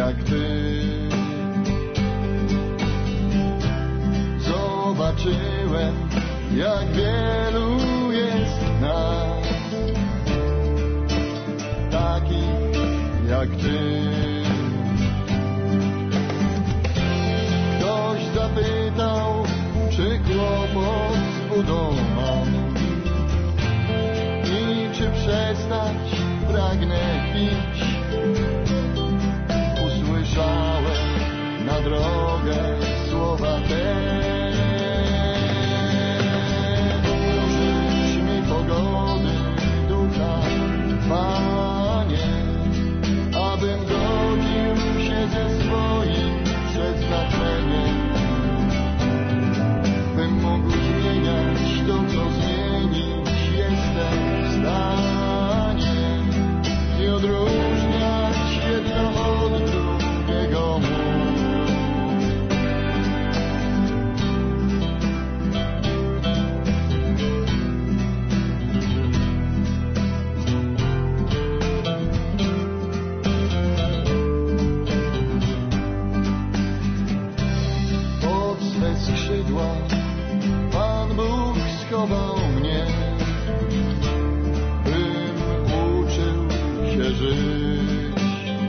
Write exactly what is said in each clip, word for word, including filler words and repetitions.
jak ty. Zobaczyłem, jak wielu jest nas, takich jak ty. Ktoś zapytał, czy kłopot z budą mam i czy przestać pragnę pić. Usłyszałem na drogę słowa te. Użycz mi pogody ducha, Panie, abym godził się ze swoim przeznaczeniem, bym mógł zmieniać to, co zmienić jestem w stanie i odróżniać jedno od drugiego mógł. Pod swe skrzydła Pan Bóg schował mnie, bym uczył się żyć.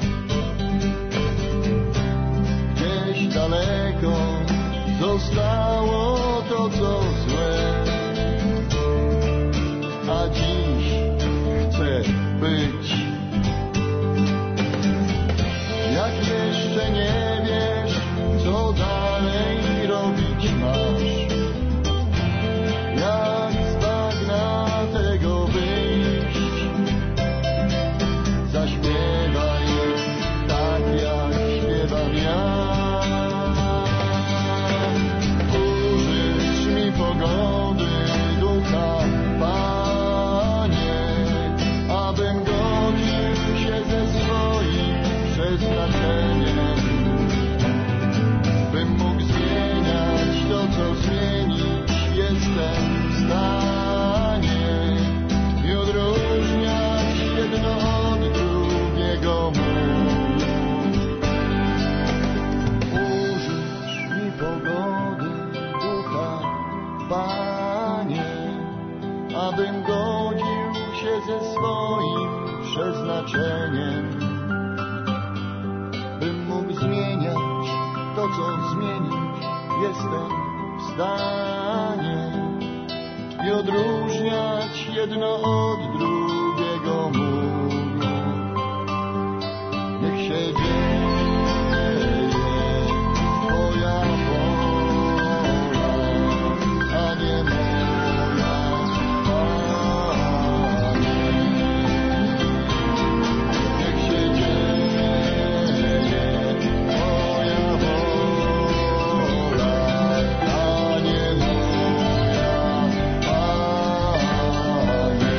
Gdzieś daleko zostało to, co złe, a dziś chcę być. Jak jeszcze nie wiesz, co dalej robić masz, jak z bagna tego wyjść, zaśpiewaj tak, jak śpiewam ja. Użycz mi pogody ducha, Panie, abym godził się ze swoim przeznaczeniem, bym mógł zmieniać to, co zmienić jestem w stanie i odróżniać jedno od drugiego mógł. Użycz mi pogody ducha, Panie, abym godził się ze swoim przeznaczeniem, bym mógł zmieniać to, co zmienić jestem w stanie i odróżniać jedno od drugiego mógł. Niech się dzieje Twoja wola, a nie moja, Panie. Niech się dzieje Twoja wola, a nie moja, Panie.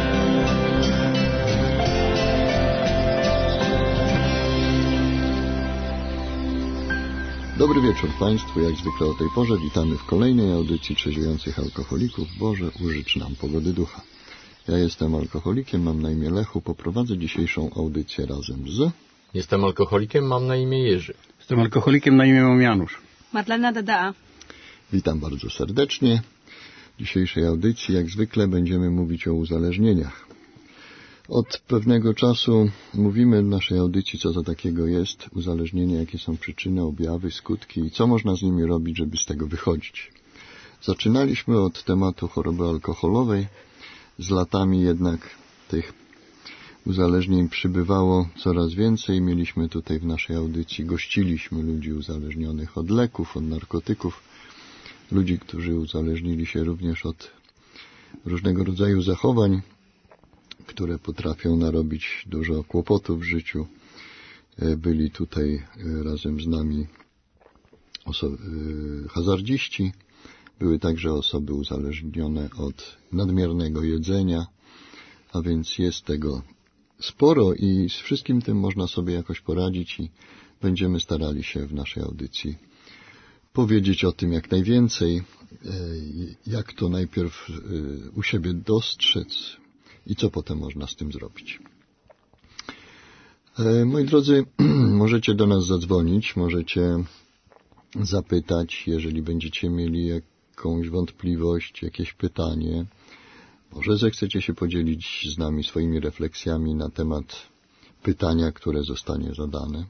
Dobry wieczór Państwu, jak zwykle o tej porze witamy w kolejnej audycji trzeźwiejących alkoholików. Boże, użycz nam pogody ducha. Ja jestem alkoholikiem, mam na imię Lechu, poprowadzę dzisiejszą audycję razem z... Jestem alkoholikiem, mam na imię Jerzy. Jestem alkoholikiem, na imię mam Janusz. Marlena Dada. Witam bardzo serdecznie. W dzisiejszej audycji, jak zwykle, będziemy mówić o uzależnieniach. Od pewnego czasu mówimy w naszej audycji, co to takiego jest uzależnienie, jakie są przyczyny, objawy, skutki i co można z nimi robić, żeby z tego wychodzić. Zaczynaliśmy od tematu choroby alkoholowej. Z latami jednak tych uzależnień przybywało coraz więcej. Mieliśmy tutaj w naszej audycji, gościliśmy ludzi uzależnionych od leków, od narkotyków, ludzi, którzy uzależnili się również od różnego rodzaju zachowań, które potrafią narobić dużo kłopotów w życiu. Byli tutaj razem z nami osoby, hazardziści, były także osoby uzależnione od nadmiernego jedzenia, a więc jest tego sporo i z wszystkim tym można sobie jakoś poradzić i będziemy starali się w naszej audycji powiedzieć o tym jak najwięcej, jak to najpierw u siebie dostrzec i co potem można z tym zrobić. Moi drodzy, możecie do nas zadzwonić, możecie zapytać, jeżeli będziecie mieli jakąś wątpliwość, jakieś pytanie. Może zechcecie się podzielić z nami swoimi refleksjami na temat pytania, które zostanie zadane.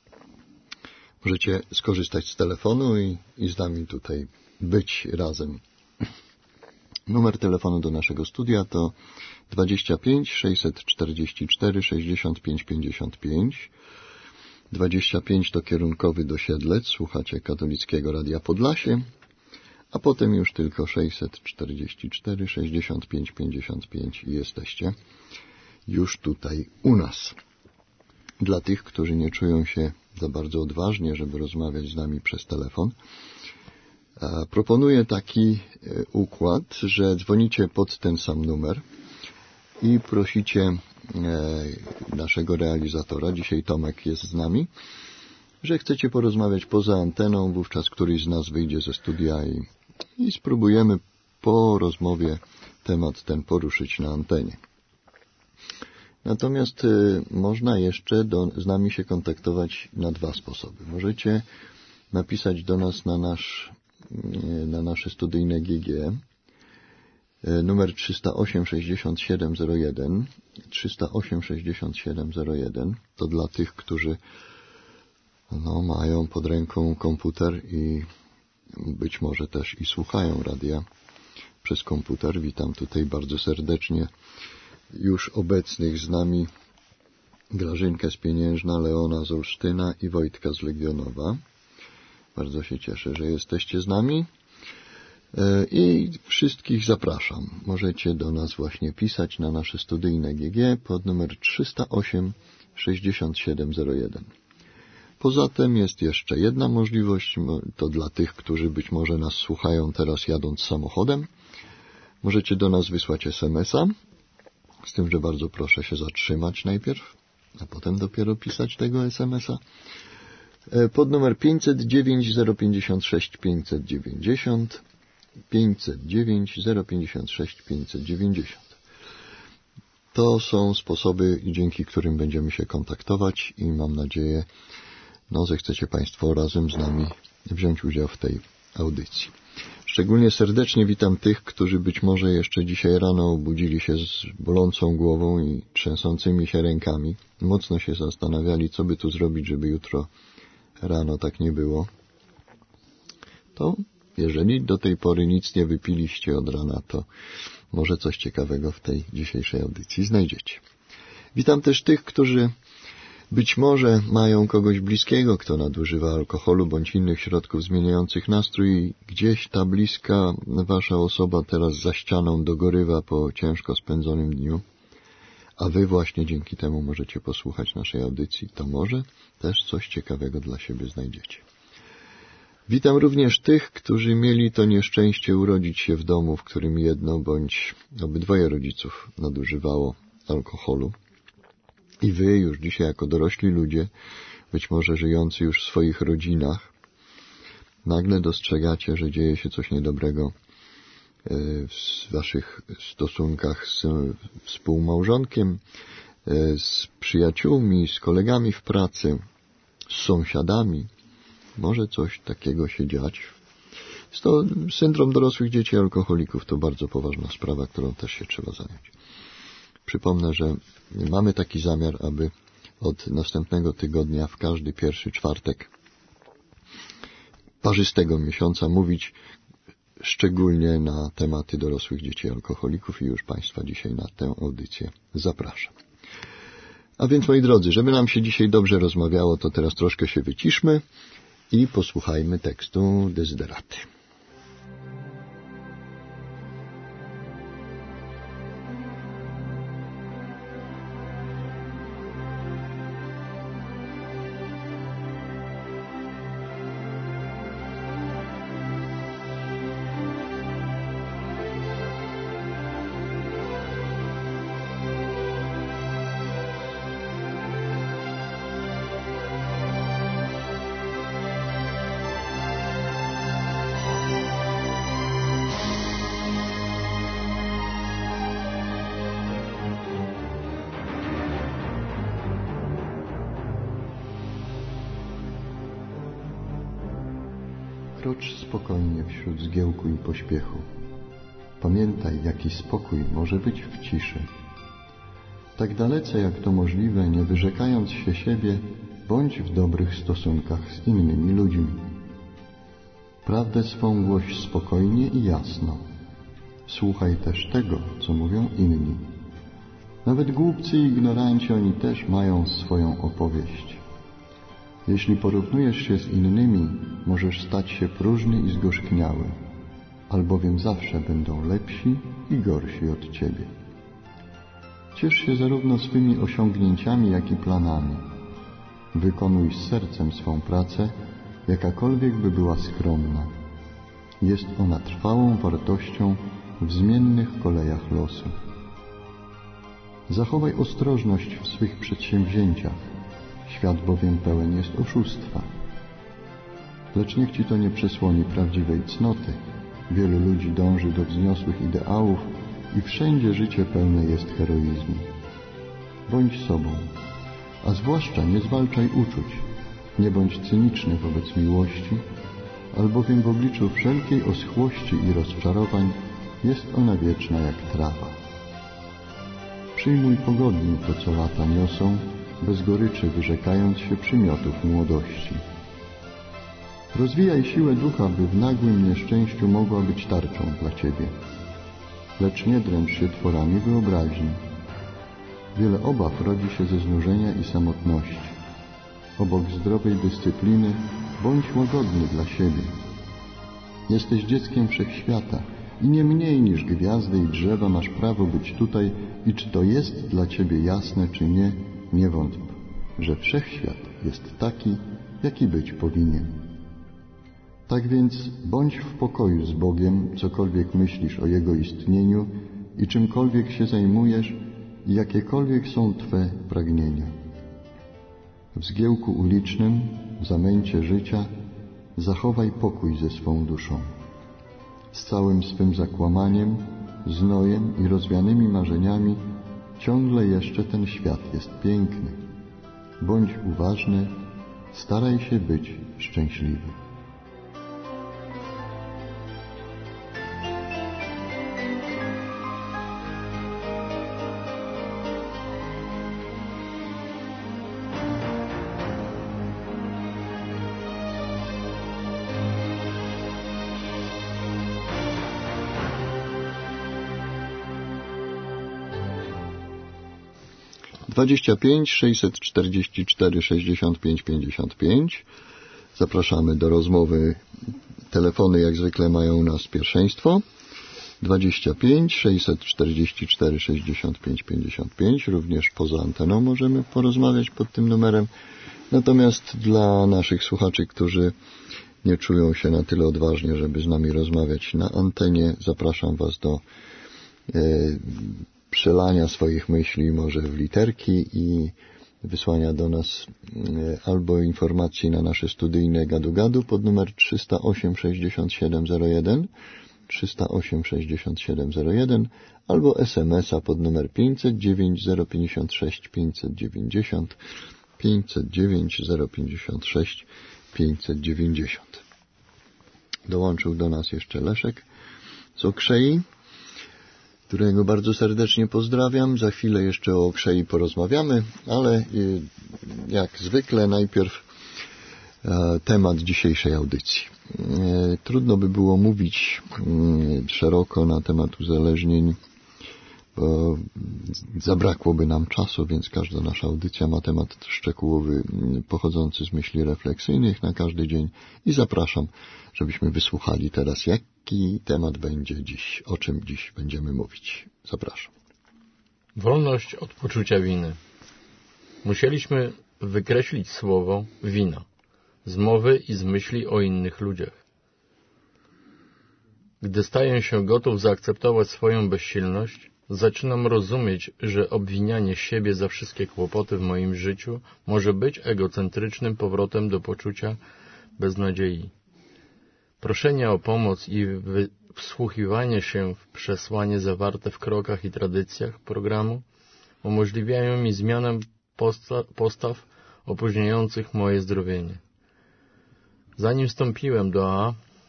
Możecie skorzystać z telefonu i, i z nami tutaj być razem. Numer telefonu do naszego studia to dwadzieścia pięć sześćset czterdzieści cztery sześćdziesiąt pięć pięćdziesiąt pięć. dwadzieścia pięć to kierunkowy do Siedlec, słuchacie Katolickiego Radia Podlasie, a potem już tylko sześćset czterdzieści cztery sześćdziesiąt pięć pięćdziesiąt pięć i jesteście już tutaj u nas. Dla tych, którzy nie czują się za bardzo odważnie, żeby rozmawiać z nami przez telefon, proponuję taki układ, że dzwonicie pod ten sam numer i prosicie naszego realizatora, dzisiaj Tomek jest z nami, że chcecie porozmawiać poza anteną, wówczas któryś z nas wyjdzie ze studia i, i spróbujemy po rozmowie temat ten poruszyć na antenie. Natomiast y, można jeszcze do, z nami się kontaktować na dwa sposoby. Możecie napisać do nas na nasz na nasze studyjne G G numer trzysta osiem sześćdziesiąt siedem zero jeden trzysta osiem sześćdziesiąt siedem zero jeden. To dla tych, którzy no, mają pod ręką komputer i być może też i słuchają radia przez komputer. Witam tutaj bardzo serdecznie już obecnych z nami Grażynkę z Pieniężna, Leona z Olsztyna i Wojtka z Legionowa. Bardzo się cieszę, że jesteście z nami i wszystkich zapraszam. Możecie do nas właśnie pisać na nasze studyjne G G pod numer trzysta osiem sześćdziesiąt siedem zero jeden. Poza tym jest jeszcze jedna możliwość, to dla tych, którzy być może nas słuchają teraz jadąc samochodem. Możecie do nas wysłać es em es a, z tym, że bardzo proszę się zatrzymać najpierw, a potem dopiero pisać tego es em es a. Pod numer pięćset dziewięć zero pięćdziesiąt sześć pięćset dziewięćdziesiąt, pięćset dziewięć zero pięćdziesiąt sześć pięćset dziewięćdziesiąt. To są sposoby, dzięki którym będziemy się kontaktować i mam nadzieję, no, że chcecie Państwo razem z nami wziąć udział w tej audycji. Szczególnie serdecznie witam tych, którzy być może jeszcze dzisiaj rano obudzili się z bolącą głową i trzęsącymi się rękami. Mocno się zastanawiali, co by tu zrobić, żeby jutro rano tak nie było. To jeżeli do tej pory nic nie wypiliście od rana, to może coś ciekawego w tej dzisiejszej audycji znajdziecie. Witam też tych, którzy być może mają kogoś bliskiego, kto nadużywa alkoholu bądź innych środków zmieniających nastrój i gdzieś ta bliska wasza osoba teraz za ścianą dogorywa po ciężko spędzonym dniu, a wy właśnie dzięki temu możecie posłuchać naszej audycji, to może też coś ciekawego dla siebie znajdziecie. Witam również tych, którzy mieli to nieszczęście urodzić się w domu, w którym jedno bądź obydwoje rodziców nadużywało alkoholu. I wy już dzisiaj jako dorośli ludzie, być może żyjący już w swoich rodzinach, nagle dostrzegacie, że dzieje się coś niedobrego w waszych stosunkach z współmałżonkiem, z przyjaciółmi, z kolegami w pracy, z sąsiadami. Może coś takiego się dziać. Jest to syndrom dorosłych dzieci alkoholików. To bardzo poważna sprawa, którą też się trzeba zająć. Przypomnę, że mamy taki zamiar, aby od następnego tygodnia w każdy pierwszy czwartek parzystego miesiąca mówić szczególnie na tematy dorosłych dzieci alkoholików i już Państwa dzisiaj na tę audycję zapraszam. A więc, moi drodzy, żeby nam się dzisiaj dobrze rozmawiało, to teraz troszkę się wyciszmy i posłuchajmy tekstu Dezyderaty. krocz spokojnie wśród zgiełku i pośpiechu. Pamiętaj, jaki spokój może być w ciszy. Tak dalece jak to możliwe, nie wyrzekając się siebie, bądź w dobrych stosunkach z innymi ludźmi. Prawdę swą głoś spokojnie i jasno. Słuchaj też tego, co mówią inni. Nawet głupcy i ignoranci, oni też mają swoją opowieść. Jeśli porównujesz się z innymi, możesz stać się próżny i zgorzkniały, albowiem zawsze będą lepsi i gorsi od ciebie. Ciesz się zarówno swymi osiągnięciami, jak i planami. Wykonuj z sercem swą pracę, jakakolwiek by była skromna. Jest ona trwałą wartością w zmiennych kolejach losu. Zachowaj ostrożność w swych przedsięwzięciach. Świat bowiem pełen jest oszustwa. Lecz niech ci to nie przesłoni prawdziwej cnoty. Wielu ludzi dąży do wzniosłych ideałów i wszędzie życie pełne jest heroizmu. Bądź sobą, a zwłaszcza nie zwalczaj uczuć. Nie bądź cyniczny wobec miłości, albowiem w obliczu wszelkiej oschłości i rozczarowań jest ona wieczna jak trawa. Przyjmuj pogodnie to, co lata niosą, bez goryczy wyrzekając się przymiotów młodości. Rozwijaj siłę ducha, by w nagłym nieszczęściu mogła być tarczą dla ciebie. Lecz nie dręcz się tworami wyobraźni. Wiele obaw rodzi się ze znużenia i samotności. Obok zdrowej dyscypliny bądź łagodny dla siebie. Jesteś dzieckiem wszechświata i nie mniej niż gwiazdy i drzewa masz prawo być tutaj i czy to jest dla ciebie jasne, czy nie, nie wątp, że wszechświat jest taki, jaki być powinien. Tak więc bądź w pokoju z Bogiem, cokolwiek myślisz o Jego istnieniu i czymkolwiek się zajmujesz i jakiekolwiek są Twe pragnienia. W zgiełku ulicznym, zamęcie życia, zachowaj pokój ze swą duszą. Z całym swym zakłamaniem, znojem i rozwianymi marzeniami ciągle jeszcze ten świat jest piękny. Bądź uważny, staraj się być szczęśliwy. dwadzieścia pięć sześćset czterdzieści cztery sześćdziesiąt pięć pięćdziesiąt pięć. Zapraszamy do rozmowy. Telefony jak zwykle mają u nas pierwszeństwo. dwadzieścia pięć sześćset czterdzieści cztery sześćdziesiąt pięć pięćdziesiąt pięć. Również poza anteną możemy porozmawiać pod tym numerem. Natomiast dla naszych słuchaczy, którzy nie czują się na tyle odważnie, żeby z nami rozmawiać na antenie, zapraszam Was do e, przelania swoich myśli może w literki i wysłania do nas albo informacji na nasze studyjne gadu-gadu pod numer trzysta osiem sześćdziesiąt siedem zero jeden, trzysta osiem sześćdziesiąt siedem zero jeden, albo es em es a pod numer pięćset dziewięć zero pięćdziesiąt sześć pięćset dziewięćdziesiąt, pięćset dziewięć zero pięćdziesiąt sześć pięćset dziewięćdziesiąt. Dołączył do nas jeszcze Leszek z Okrzei, którego bardzo serdecznie pozdrawiam. Za chwilę jeszcze o Okrzei porozmawiamy, ale jak zwykle najpierw temat dzisiejszej audycji. Trudno by było mówić szeroko na temat uzależnień, bo zabrakłoby nam czasu, więc każda nasza audycja ma temat szczegółowy pochodzący z myśli refleksyjnych na każdy dzień i zapraszam, żebyśmy wysłuchali teraz, jaki temat będzie dziś, o czym dziś będziemy mówić. Zapraszam. Wolność od poczucia winy. Musieliśmy wykreślić słowo wina z mowy i z myśli o innych ludziach. Gdy staję się gotów zaakceptować swoją bezsilność, zaczynam rozumieć, że obwinianie siebie za wszystkie kłopoty w moim życiu może być egocentrycznym powrotem do poczucia beznadziei. Proszenie o pomoc i wsłuchiwanie się w przesłanie zawarte w krokach i tradycjach programu umożliwiają mi zmianę posta- postaw opóźniających moje zdrowienie. Zanim wstąpiłem do A A,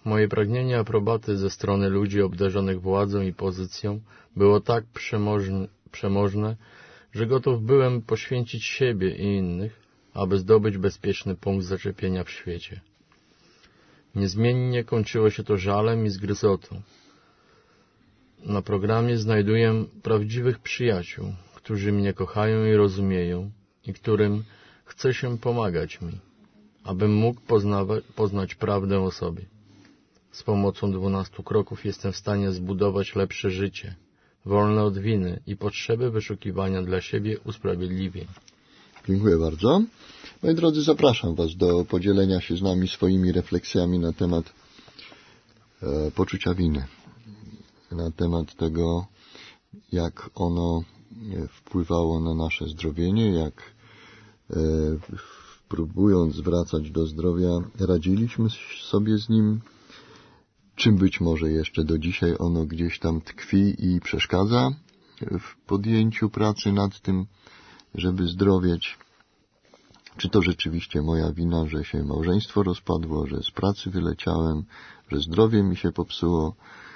Moje pragnienie aprobaty ze strony ludzi obdarzonych władzą i pozycją było tak przemożne, przemożne, że gotów byłem poświęcić siebie i innych, aby zdobyć bezpieczny punkt zaczepienia w świecie. Niezmiennie kończyło się to żalem i zgryzotą. Na programie znajduję prawdziwych przyjaciół, którzy mnie kochają i rozumieją i którym chce się pomagać mi, abym mógł poznawać, poznać prawdę o sobie. Z pomocą dwunastu kroków jestem w stanie zbudować lepsze życie, wolne od winy i potrzeby wyszukiwania dla siebie usprawiedliwień. Dziękuję bardzo. Moi drodzy, zapraszam Was do podzielenia się z nami swoimi refleksjami na temat e, poczucia winy, na temat tego, jak ono wpływało na nasze zdrowienie, jak e, próbując wracać do zdrowia, radziliśmy sobie z nim, czym być może jeszcze do dzisiaj ono gdzieś tam tkwi i przeszkadza w podjęciu pracy nad tym, żeby zdrowieć. Czy to rzeczywiście moja wina, że się małżeństwo rozpadło, że z pracy wyleciałem, że zdrowie mi się popsuło,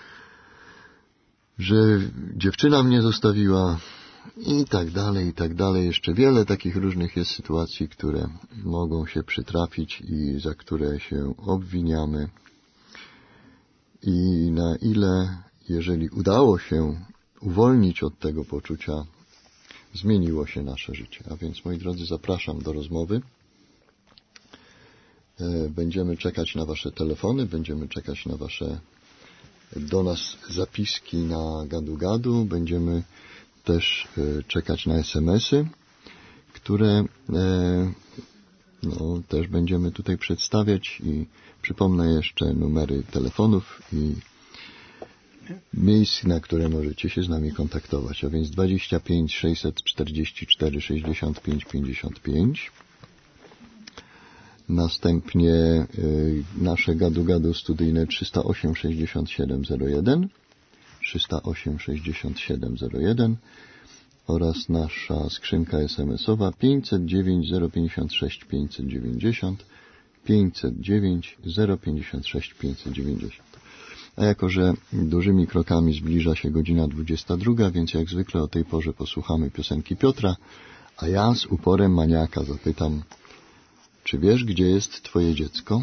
że dziewczyna mnie zostawiła i tak dalej, i tak dalej. Jeszcze wiele takich różnych jest sytuacji, które mogą się przytrafić i za które się obwiniamy. I na ile, jeżeli udało się uwolnić od tego poczucia, zmieniło się nasze życie. A więc, moi drodzy, zapraszam do rozmowy. Będziemy czekać na Wasze telefony, będziemy czekać na Wasze do nas zapiski na gadu-gadu, będziemy też czekać na es em esy, które no, też będziemy tutaj przedstawiać i przypomnę jeszcze numery telefonów i miejsc, na które możecie się z nami kontaktować, a więc dwadzieścia pięć sześćset czterdzieści cztery sześćdziesiąt pięć pięćdziesiąt pięć. Następnie y, nasze gadu-gadu studyjne trzysta osiem sześćdziesiąt siedem zero jeden, trzysta osiem sześćdziesiąt siedem zero jeden oraz nasza skrzynka es em esowa pięćset dziewięć zero pięćdziesiąt sześć pięćset dziewięćdziesiąt, pięćset dziewięć zero pięćdziesiąt sześć pięćset dziewięćdziesiąt. A jako, że dużymi krokami zbliża się godzina dwudziesta druga, więc jak zwykle o tej porze posłuchamy piosenki Piotra, a ja z uporem maniaka zapytam, czy wiesz, gdzie jest Twoje dziecko?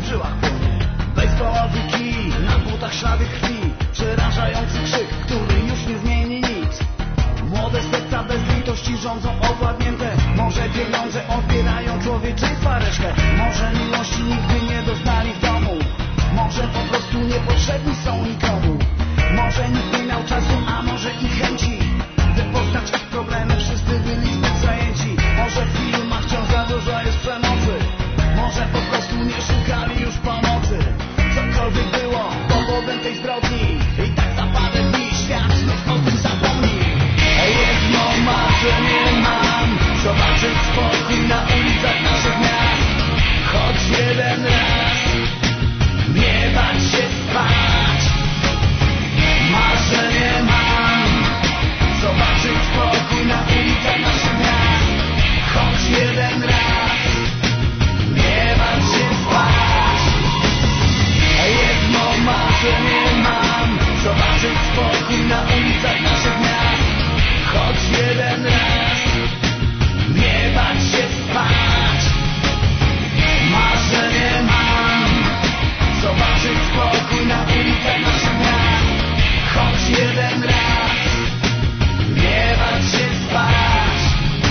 w żyłach płonie. Bejsbolowy kij, na butach ślady krwi, przerażający krzyk, który już nie zmieni nic. Młode serca bez litości rządzą owładnięte. Może pieniądze odbierają człowieczeństwa resztę. Może miłości nigdy nie doznali w domu. Może po prostu niepotrzebni są nikomu. Może nikt nie miał czasu, a może i chęci, by poznać ich problemy, wszyscy byli zbyt zajęci. Może w filmach wciąż za dużo jest przemocy. Może po prostu nie szukali już pomocy. Cokolwiek było powodem tej zbrodni, i tak za parę dni świat znów o tym zapomni. Jedno marzenie mam, zobaczyć spokój na ulicach naszych miast. Choć jeden raz, nie bać się spać. Marzenie mam, zobaczyć spokój na ulicach naszych miast. Choć jeden raz, nie bać się spać. Jedno marzenie mam, zobaczyć spokój na ulicach naszych miast. Choć jeden raz, nie bać się spać. Marzenie mam, zobaczyć spokój na ulicach naszych miast. Choć jeden raz, nie bać się spać.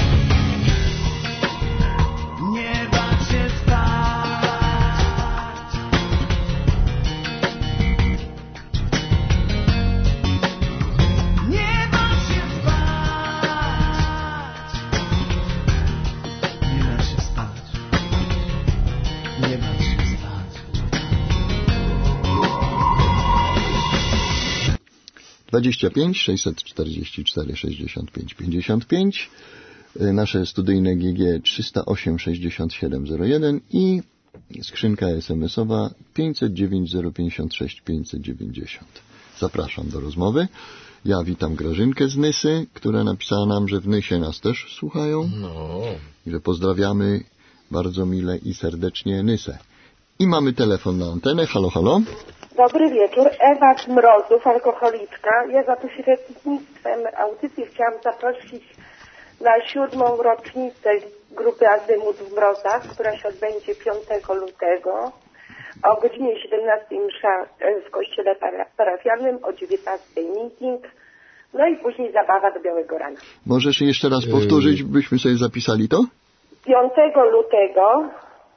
Nie bać się spać. Nie bać się spać. Nie bać się spać. Nie bać się spać. dwadzieścia pięć sześćset czterdzieści cztery sześćdziesiąt pięć pięćdziesiąt pięć, nasze studyjne G G trzysta osiem sześćdziesiąt siedem zero jeden i skrzynka es em esowa pięćset dziewięć zero pięćdziesiąt sześć pięćset dziewięćdziesiąt. Zapraszam do rozmowy. Ja witam Grażynkę z Nysy, która napisała nam, że w Nysie nas też słuchają. No. I że pozdrawiamy bardzo mile i serdecznie Nysę. I mamy telefon na antenę. Halo, halo. Dobry wieczór. Ewa z Mrozów, alkoholiczka. Ja za pośrednictwem audycji chciałam zaprosić na siódmą rocznicę grupy Azymut w Mrozach, która się odbędzie piątego lutego o godzinie siedemnastej msza w kościele parafialnym, o dziewiętnastej meeting, no i później zabawa do białego rana. Możesz jeszcze raz powtórzyć, byśmy sobie zapisali to? piątego lutego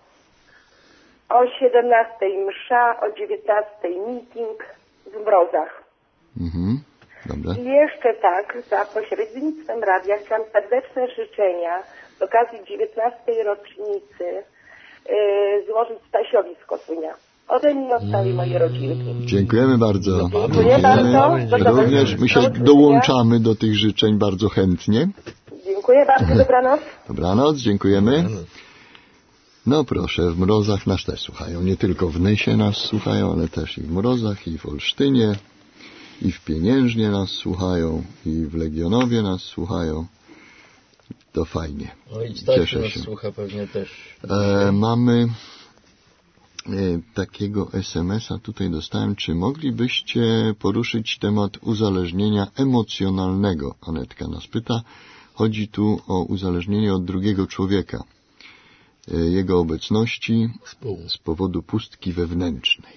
o siedemnastej msza, o dziewiętnastej meeting w Mrozach. Mhm, dobra. I jeszcze tak, za pośrednictwem radia chciałam serdeczne życzenia z okazji dziewiętnastej rocznicy yy, złożyć Stasiowi z Kosunia. Ode mnie od całej mojej rodzinki. Dziękujemy bardzo. Dziękuję bardzo. Również my się dołączamy do tych życzeń bardzo chętnie. Dziękuję bardzo, dobranoc. Dobranoc, dziękujemy. No proszę, w Mrozach nas też słuchają. Nie tylko w Nysie nas słuchają, ale też i w Mrozach, i w Olsztynie, i w Pieniężnie nas słuchają, i w Legionowie nas słuchają. To fajnie. No i Stasiu Cieszę nas się. słucha pewnie też. E, mamy e, takiego es em es a tutaj dostałem. Czy moglibyście poruszyć temat uzależnienia emocjonalnego? Anetka nas pyta. Chodzi tu o uzależnienie od drugiego człowieka, jego obecności z powodu pustki wewnętrznej.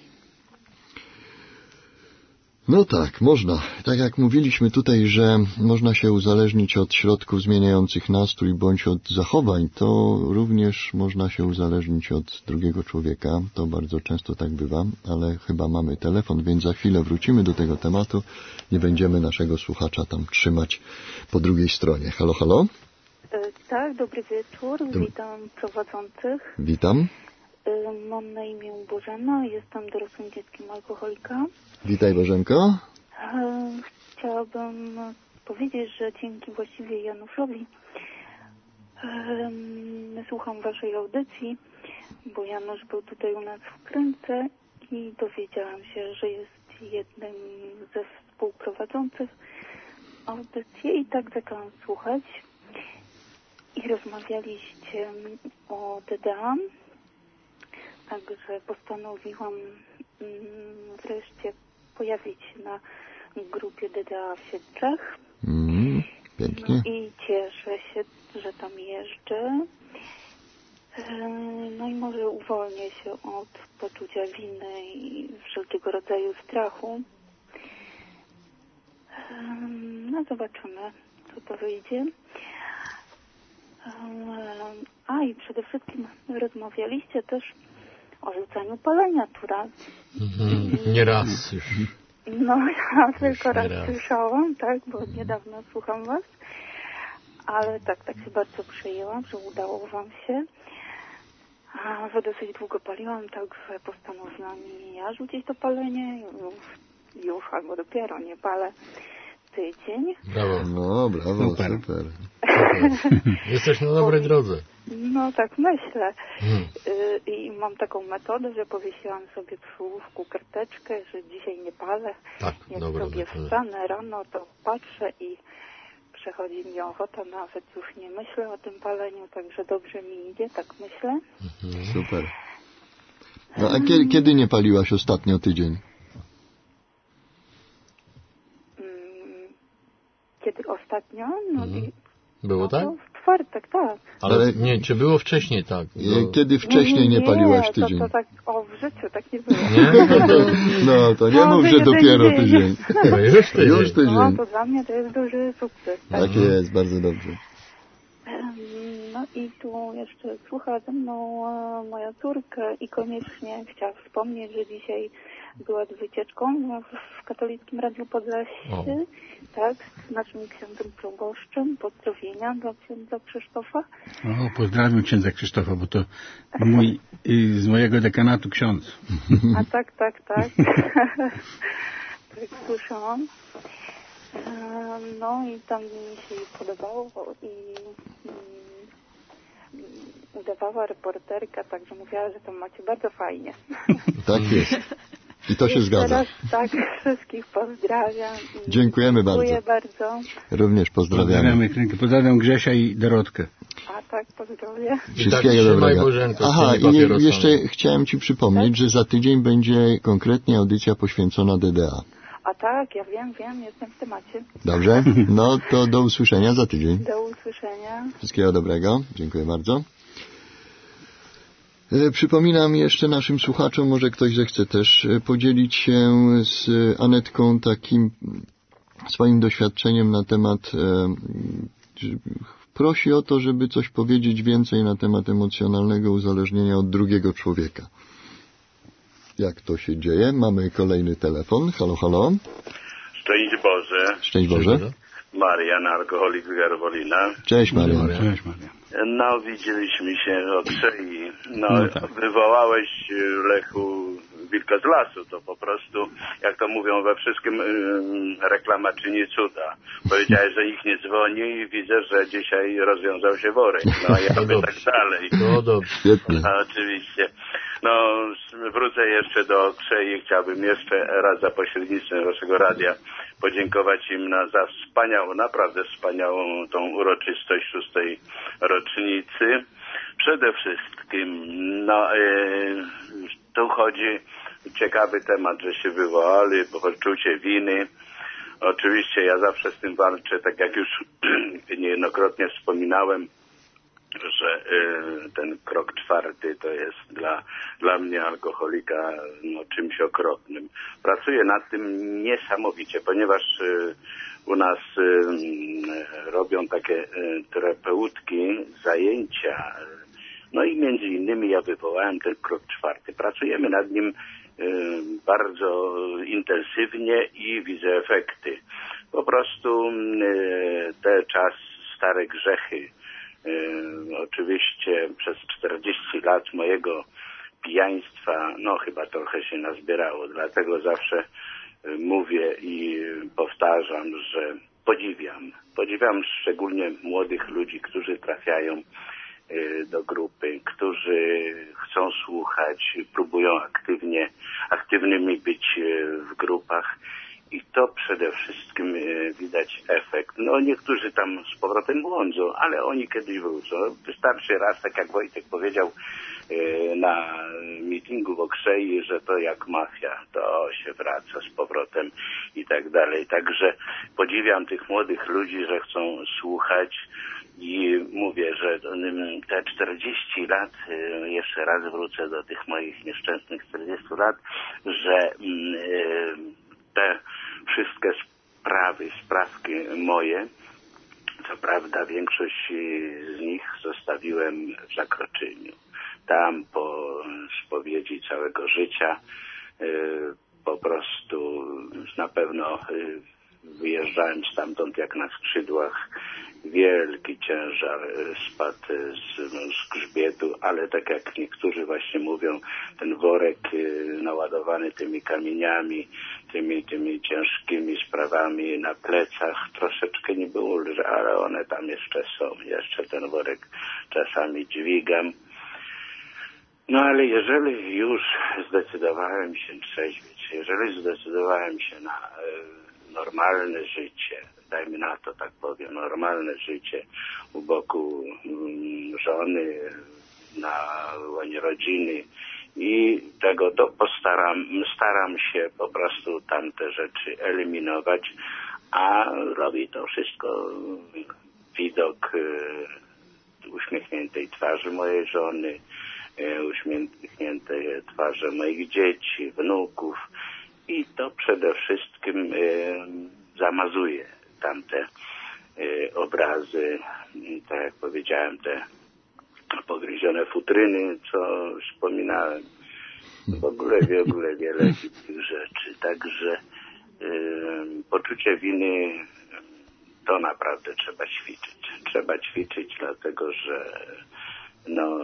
No tak, można. Tak jak mówiliśmy tutaj, że można się uzależnić od środków zmieniających nastrój bądź od zachowań, to również można się uzależnić od drugiego człowieka. To bardzo często tak bywa, ale chyba mamy telefon, więc za chwilę wrócimy do tego tematu. Nie będziemy naszego słuchacza tam trzymać po drugiej stronie. Halo, halo? Tak, dobry wieczór. Witam prowadzących. Witam. Mam na imię Bożena, jestem dorosłym dzieckiem alkoholika. Witaj, Bożenko. Chciałabym powiedzieć, że dzięki właściwie Januszowi słucham waszej audycji, bo Janusz był tutaj u nas w Kręce i dowiedziałam się, że jest jednym ze współprowadzących audycji i tak zaczęłam słuchać. I rozmawialiście o D D A, także postanowiłam wreszcie pojawić się na grupie D D A w Siedlcach. Mm, pięknie. No i cieszę się, że tam jeżdżę. No i może uwolnię się od poczucia winy i wszelkiego rodzaju strachu. No zobaczymy, co to wyjdzie. A i przede wszystkim rozmawialiście też o rzucaniu palenia tu raz. Mhm. Nie raz już. No ja tylko raz, raz słyszałam, tak, bo niedawno słucham was. Ale tak, tak się bardzo przejęłam, że udało wam się. A że dosyć długo paliłam, także postanowiłam i ja rzucić to palenie. Już, już albo dopiero nie palę tydzień. Brawo. No, brawo, Super. super. Super. Jesteś na dobrej drodze. No tak myślę. Hmm. Y, I mam taką metodę, że powiesiłam sobie przy łóżku karteczkę, że dzisiaj nie palę. Tak, Jak dobra sobie metoda. wstanę rano, to patrzę i przechodzi mi ochota, nawet już nie myślę o tym paleniu, także dobrze mi idzie, tak myślę. Mhm. Super. No a kiedy, kiedy nie paliłaś ostatnio tydzień? Mm, Kiedy ostatnio? No Mhm. i Było no, tak? to w czwartek, tak. Ale Ale- nie, czy było wcześniej tak? Bo... Kiedy wcześniej nie paliłaś tydzień? To, to tak, o, w życiu tak nie było. Nie? No to... No, to nie No, mów, to że jeden dopiero dzień. tydzień. No już tydzień. Już tydzień. No, to dla mnie to jest duży sukces. Tak? Tak jest, bardzo dobrze. Em, No i tu jeszcze słucha ze mną e, moja córka i koniecznie chciała wspomnieć, że dzisiaj była z wycieczką w, w katolickim Radiu Podlasie, O. tak, z naszym księdzem proboszczem. Pozdrowienia dla księdza Krzysztofa. O, pozdrawiam księdza Krzysztofa, bo to mój, y, z mojego dekanatu ksiądz. A tak, tak, tak. Tak słyszałam. E, No i tam mi się podobało i mm, udawała reporterka, także mówiła, że tam macie bardzo fajnie. Tak jest. I to się Jeszcze zgadza. raz tak wszystkich pozdrawiam. I Dziękujemy dziękuję bardzo. Również pozdrawiamy. Pozdrawiamy Krynkę. Pozdrawiam Grzesia i Dorotkę. A tak, pozdrowię. I tak Wszystkiego trzymaj, dobrego. Bożenko, z Aha, tymi i papierosami. jeszcze chciałem Ci przypomnieć, że za tydzień będzie konkretnie audycja poświęcona D D A. A tak, ja wiem, wiem, jestem w temacie. Dobrze? No to do usłyszenia za tydzień. Do usłyszenia. Wszystkiego dobrego. Dziękuję bardzo. E, Przypominam jeszcze naszym słuchaczom, może ktoś zechce też e, podzielić się z Anetką takim swoim doświadczeniem na temat, e, że prosi o to, żeby coś powiedzieć więcej na temat emocjonalnego uzależnienia od drugiego człowieka. Jak to się dzieje? Mamy kolejny telefon. Halo, halo. Szczęść Boże. Szczęść Boże. Marian, alkoholik z Garwolina. Cześć Marian. Cześć Maria. No, widzieliśmy się o Krzei. No, No tak. wywołałeś, Lechu, wilka z lasu. To po prostu, jak to mówią we wszystkim, ym, reklama czyni cuda. Powiedziałeś, że ich nie dzwoni i widzę, że dzisiaj rozwiązał się worek. No, ja by tak dalej. No dobrze. Świetnie. No, oczywiście. No, wrócę jeszcze do Krzei. Chciałbym jeszcze raz za pośrednictwem waszego radia podziękować im na, za wspaniałą, naprawdę wspaniałą tą uroczystość szóstej rocznicy. Przede wszystkim, no, yy, tu chodzi, ciekawy temat, że się wywołali, poczucie winy. Oczywiście ja zawsze z tym walczę, tak jak już niejednokrotnie wspominałem, że y, ten krok czwarty to jest dla, dla mnie, alkoholika, no, czymś okropnym. Pracuję nad tym niesamowicie, ponieważ y, u nas y, robią takie y, terapeutki zajęcia. No i między innymi ja wywołałem ten krok czwarty. Pracujemy nad nim y, bardzo intensywnie i widzę efekty. Po prostu y, te czas, stare grzechy, Yy, oczywiście przez czterdzieści lat mojego pijaństwa, no chyba trochę się nazbierało, dlatego zawsze yy, mówię i powtarzam, że podziwiam, podziwiam szczególnie młodych ludzi, którzy trafiają yy, do grupy, którzy chcą słuchać, próbują aktywnie, aktywnymi być yy, w grupach. I to przede wszystkim e, widać efekt. No niektórzy tam z powrotem błądzą, ale oni kiedyś wrócą. Wystarczy raz, tak jak Wojtek powiedział e, na meetingu w Okrzei, że to jak mafia, to się wraca z powrotem i tak dalej. Także podziwiam tych młodych ludzi, że chcą słuchać. I mówię, że te czterdzieści lat, jeszcze raz wrócę do tych moich nieszczęsnych czterdziestu lat, że te wszystkie sprawy, sprawki moje, co prawda większość z nich zostawiłem w Zakroczyniu. Tam po spowiedzi całego życia po prostu na pewno wyjeżdżałem stamtąd jak na skrzydłach. Wielki ciężar spadł z, z grzbietu, ale tak jak niektórzy właśnie mówią, ten worek naładowany tymi kamieniami, tymi, tymi ciężkimi sprawami na plecach troszeczkę nie było, ale one tam jeszcze są. Jeszcze ten worek czasami dźwigam. No ale jeżeli już zdecydowałem się trzeźwieć, jeżeli zdecydowałem się na e, normalne życie, dajmy na to, tak powiem, normalne życie u boku mm, żony, na łonie rodziny i tego to postaram, staram się po prostu tamte rzeczy eliminować, a robi to wszystko widok e, uśmiechniętej twarzy mojej żony, uśmiechnięte twarze moich dzieci, wnuków i to przede wszystkim e, zamazuje tamte e, obrazy, tak jak powiedziałem, te pogryzione futryny, co wspominałem, w ogóle, w ogóle wiele tych rzeczy. Także e, poczucie winy to naprawdę trzeba ćwiczyć. Trzeba ćwiczyć, dlatego że no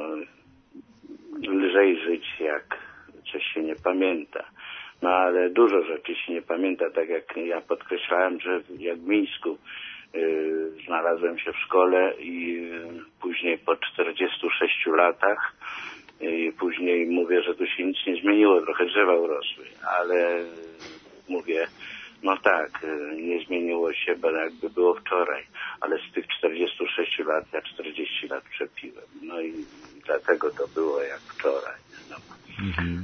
lżej żyć, jak coś się nie pamięta. No ale dużo rzeczy się nie pamięta, tak jak ja podkreślałem, że jak w Mińsku yy, znalazłem się w szkole i yy, później po czterdziestu sześciu latach i yy, później mówię, że tu się nic nie zmieniło, trochę drzewa urosły, ale yy, mówię, no tak, yy, nie zmieniło się, bo jakby było wczoraj, ale z tych czterdziestu sześciu lat ja czterdzieści lat przepiłem. No i dlatego to było jak wczoraj. No. Mhm.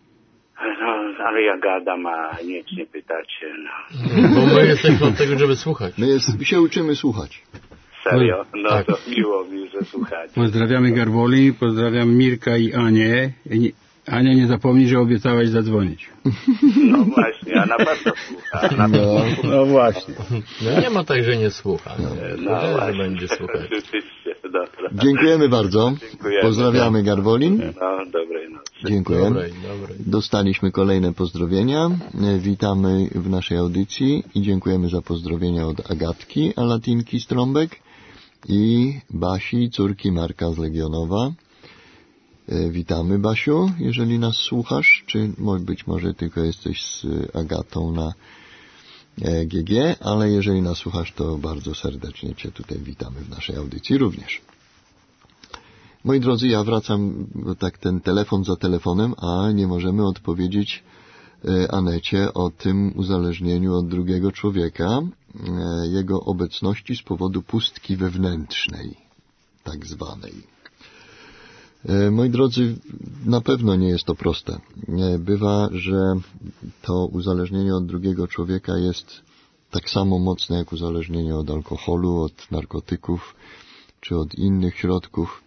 No, ale ja gadam, a nic nie pytacie. No. Bo my jesteśmy od tego, żeby słuchać. My jest, się uczymy słuchać. Serio? No tak. To miło mi, że słuchacie. Pozdrawiamy Garwoli, pozdrawiam Mirka i Anię. Ania, nie zapomnij, że obiecałaś zadzwonić. No właśnie, a na pewno słucha. Na no, no właśnie. No nie ma tak, że nie słucha. No, no że właśnie. będzie słuchać. Dziękujemy bardzo. Dziękujemy. Pozdrawiamy Garwolin. No, dobrej nocy. Dziękuję. Dobrej, dobrej. Dostaliśmy kolejne pozdrowienia. Witamy w naszej audycji i dziękujemy za pozdrowienia od Agatki Alatinki z Trąbek i Basi, córki Marka z Legionowa. Witamy, Basiu, jeżeli nas słuchasz, czy być może tylko jesteś z Agatą na G G, ale jeżeli nas słuchasz, to bardzo serdecznie Cię tutaj witamy w naszej audycji również. Moi drodzy, ja wracam, tak ten telefon za telefonem, a nie możemy odpowiedzieć Anecie o tym uzależnieniu od drugiego człowieka, jego obecności z powodu pustki wewnętrznej, tak zwanej. Moi drodzy, na pewno nie jest to proste. Bywa, że to uzależnienie od drugiego człowieka jest tak samo mocne jak uzależnienie od alkoholu, od narkotyków czy od innych środków.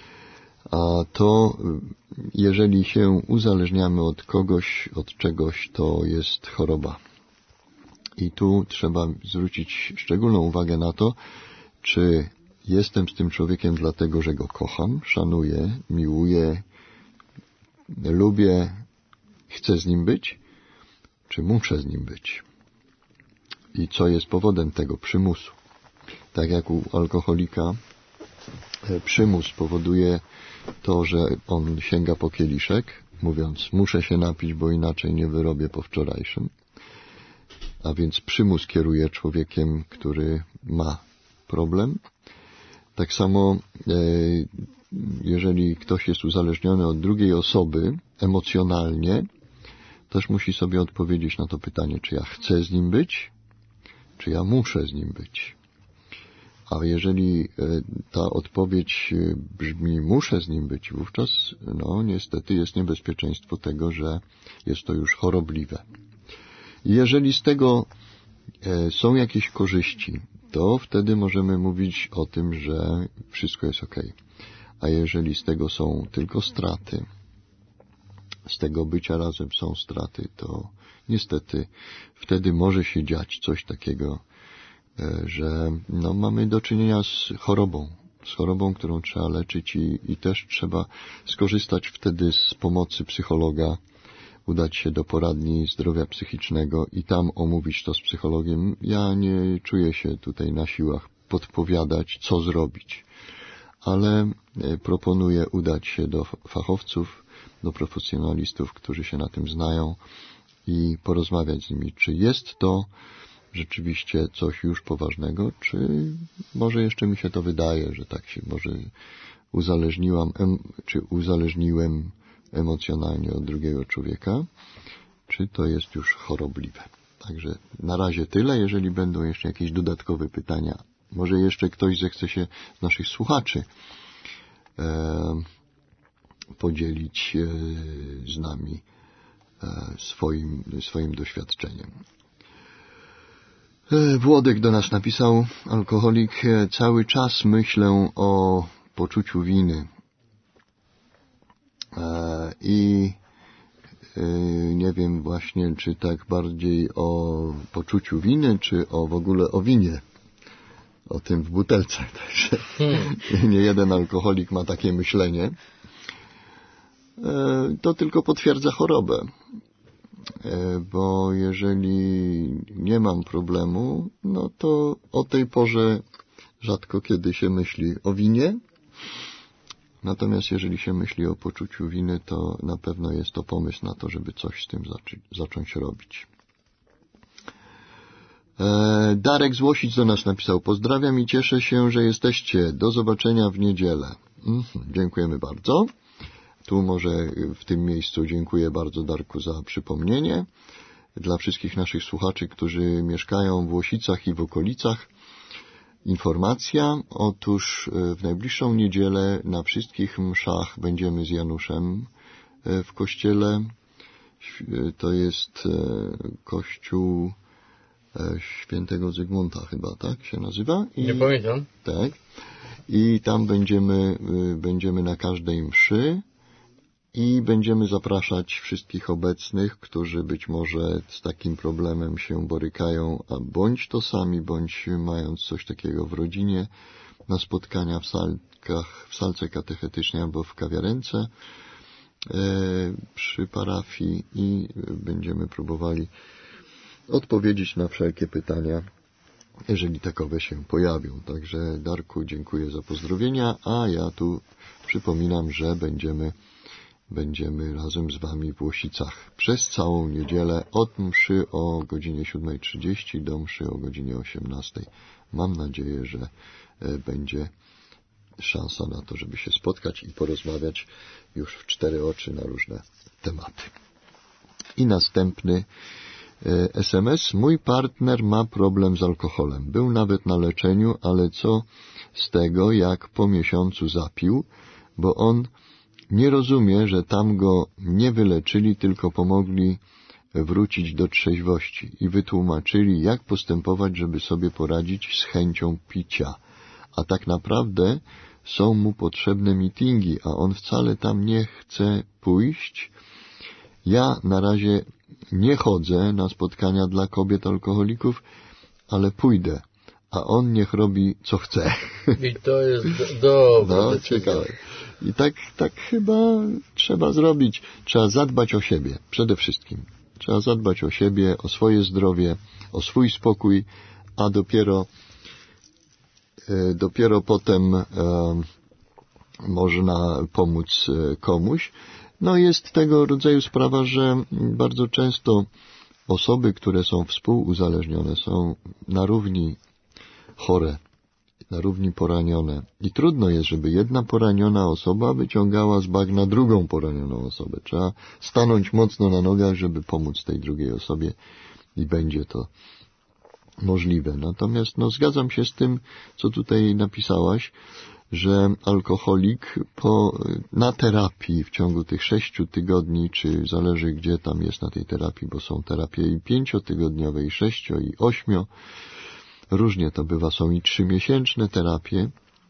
A to, jeżeli się uzależniamy od kogoś, od czegoś, to jest choroba. I tu trzeba zwrócić szczególną uwagę na to, czy jestem z tym człowiekiem dlatego, że go kocham, szanuję, miłuję, lubię, chcę z nim być, czy muszę z nim być. I co jest powodem tego przymusu. Tak jak u alkoholika, przymus powoduje to, że on sięga po kieliszek, mówiąc, muszę się napić, bo inaczej nie wyrobię po wczorajszym. A więc przymus kieruje człowiekiem, który ma problem. Tak samo, jeżeli ktoś jest uzależniony od drugiej osoby emocjonalnie, też musi sobie odpowiedzieć na to pytanie, czy ja chcę z nim być, czy ja muszę z nim być. A jeżeli ta odpowiedź brzmi, muszę z nim być, wówczas, no niestety jest niebezpieczeństwo tego, że jest to już chorobliwe. I jeżeli z tego są jakieś korzyści, to wtedy możemy mówić o tym, że wszystko jest ok. A jeżeli z tego są tylko straty, z tego bycia razem są straty, to niestety wtedy może się dziać coś takiego, że no, mamy do czynienia z chorobą, z chorobą, którą trzeba leczyć i, i też trzeba skorzystać wtedy z pomocy psychologa, udać się do poradni zdrowia psychicznego i tam omówić to z psychologiem. Ja nie czuję się tutaj na siłach podpowiadać, co zrobić, ale proponuję udać się do fachowców, do profesjonalistów, którzy się na tym znają i porozmawiać z nimi, czy jest to rzeczywiście coś już poważnego, czy może jeszcze mi się to wydaje, że tak się może uzależniłam, czy uzależniłem emocjonalnie od drugiego człowieka, czy to jest już chorobliwe. Także na razie tyle. Jeżeli będą jeszcze jakieś dodatkowe pytania, może jeszcze ktoś zechce się z naszych słuchaczy e, podzielić e, z nami e, swoim, swoim doświadczeniem. E, Włodek do nas napisał, alkoholik, e, cały czas myślę o poczuciu winy. I nie wiem właśnie, czy tak bardziej o poczuciu winy, czy o w ogóle o winie. O tym w butelce. Także hmm. nie jeden alkoholik ma takie myślenie. To tylko potwierdza chorobę. Bo jeżeli nie mam problemu, no to o tej porze rzadko kiedy się myśli o winie. Natomiast jeżeli się myśli o poczuciu winy, to na pewno jest to pomysł na to, żeby coś z tym zaczy, zacząć robić. E, Darek z Łosic do nas napisał, pozdrawiam i cieszę się, że jesteście. Do zobaczenia w niedzielę. Mhm, dziękujemy bardzo. Tu może w tym miejscu dziękuję bardzo Darku za przypomnienie. Dla wszystkich naszych słuchaczy, którzy mieszkają w Łosicach i w okolicach, informacja. Otóż w najbliższą niedzielę na wszystkich mszach będziemy z Januszem w kościele. To jest kościół świętego Zygmunta chyba, tak się nazywa? I, nie pamiętam. Tak. I tam będziemy, będziemy na każdej mszy i będziemy zapraszać wszystkich obecnych, którzy być może z takim problemem się borykają, a bądź to sami, bądź mając coś takiego w rodzinie, na spotkania w salkach, w salce katechetycznej albo w kawiarence e, przy parafii i będziemy próbowali odpowiedzieć na wszelkie pytania, jeżeli takowe się pojawią. Także Darku, dziękuję za pozdrowienia, a ja tu przypominam, że będziemy Będziemy razem z Wami w Łosicach przez całą niedzielę od mszy o godzinie siódma trzydzieści do mszy o godzinie osiemnastej. Mam nadzieję, że będzie szansa na to, żeby się spotkać i porozmawiać już w cztery oczy na różne tematy. I następny es em es. Mój partner ma problem z alkoholem. Był nawet na leczeniu, ale co z tego, jak po miesiącu zapił, bo on nie rozumie, że tam go nie wyleczyli, tylko pomogli wrócić do trzeźwości i wytłumaczyli, jak postępować, żeby sobie poradzić z chęcią picia. A tak naprawdę są mu potrzebne mityngi, a on wcale tam nie chce pójść. Ja na razie nie chodzę na spotkania dla kobiet alkoholików, ale pójdę, a on niech robi, co chce. I to jest dobre. No, ciekawe. I tak, tak chyba trzeba zrobić. Trzeba zadbać o siebie, przede wszystkim. Trzeba zadbać o siebie, o swoje zdrowie, o swój spokój, a dopiero e, dopiero potem e, można pomóc komuś. No jest tego rodzaju sprawa, że bardzo często osoby, które są współuzależnione, są na równi chore, na równi poranione. I trudno jest, żeby jedna poraniona osoba wyciągała z bagna drugą poranioną osobę. Trzeba stanąć mocno na nogach, żeby pomóc tej drugiej osobie i będzie to możliwe. Natomiast no, zgadzam się z tym, co tutaj napisałaś, że alkoholik po, na terapii w ciągu tych sześciu tygodni, czy zależy gdzie tam jest na tej terapii, bo są terapie i pięciotygodniowe, i sześcio, i ośmio, różnie to bywa, są i trzymiesięczne terapie,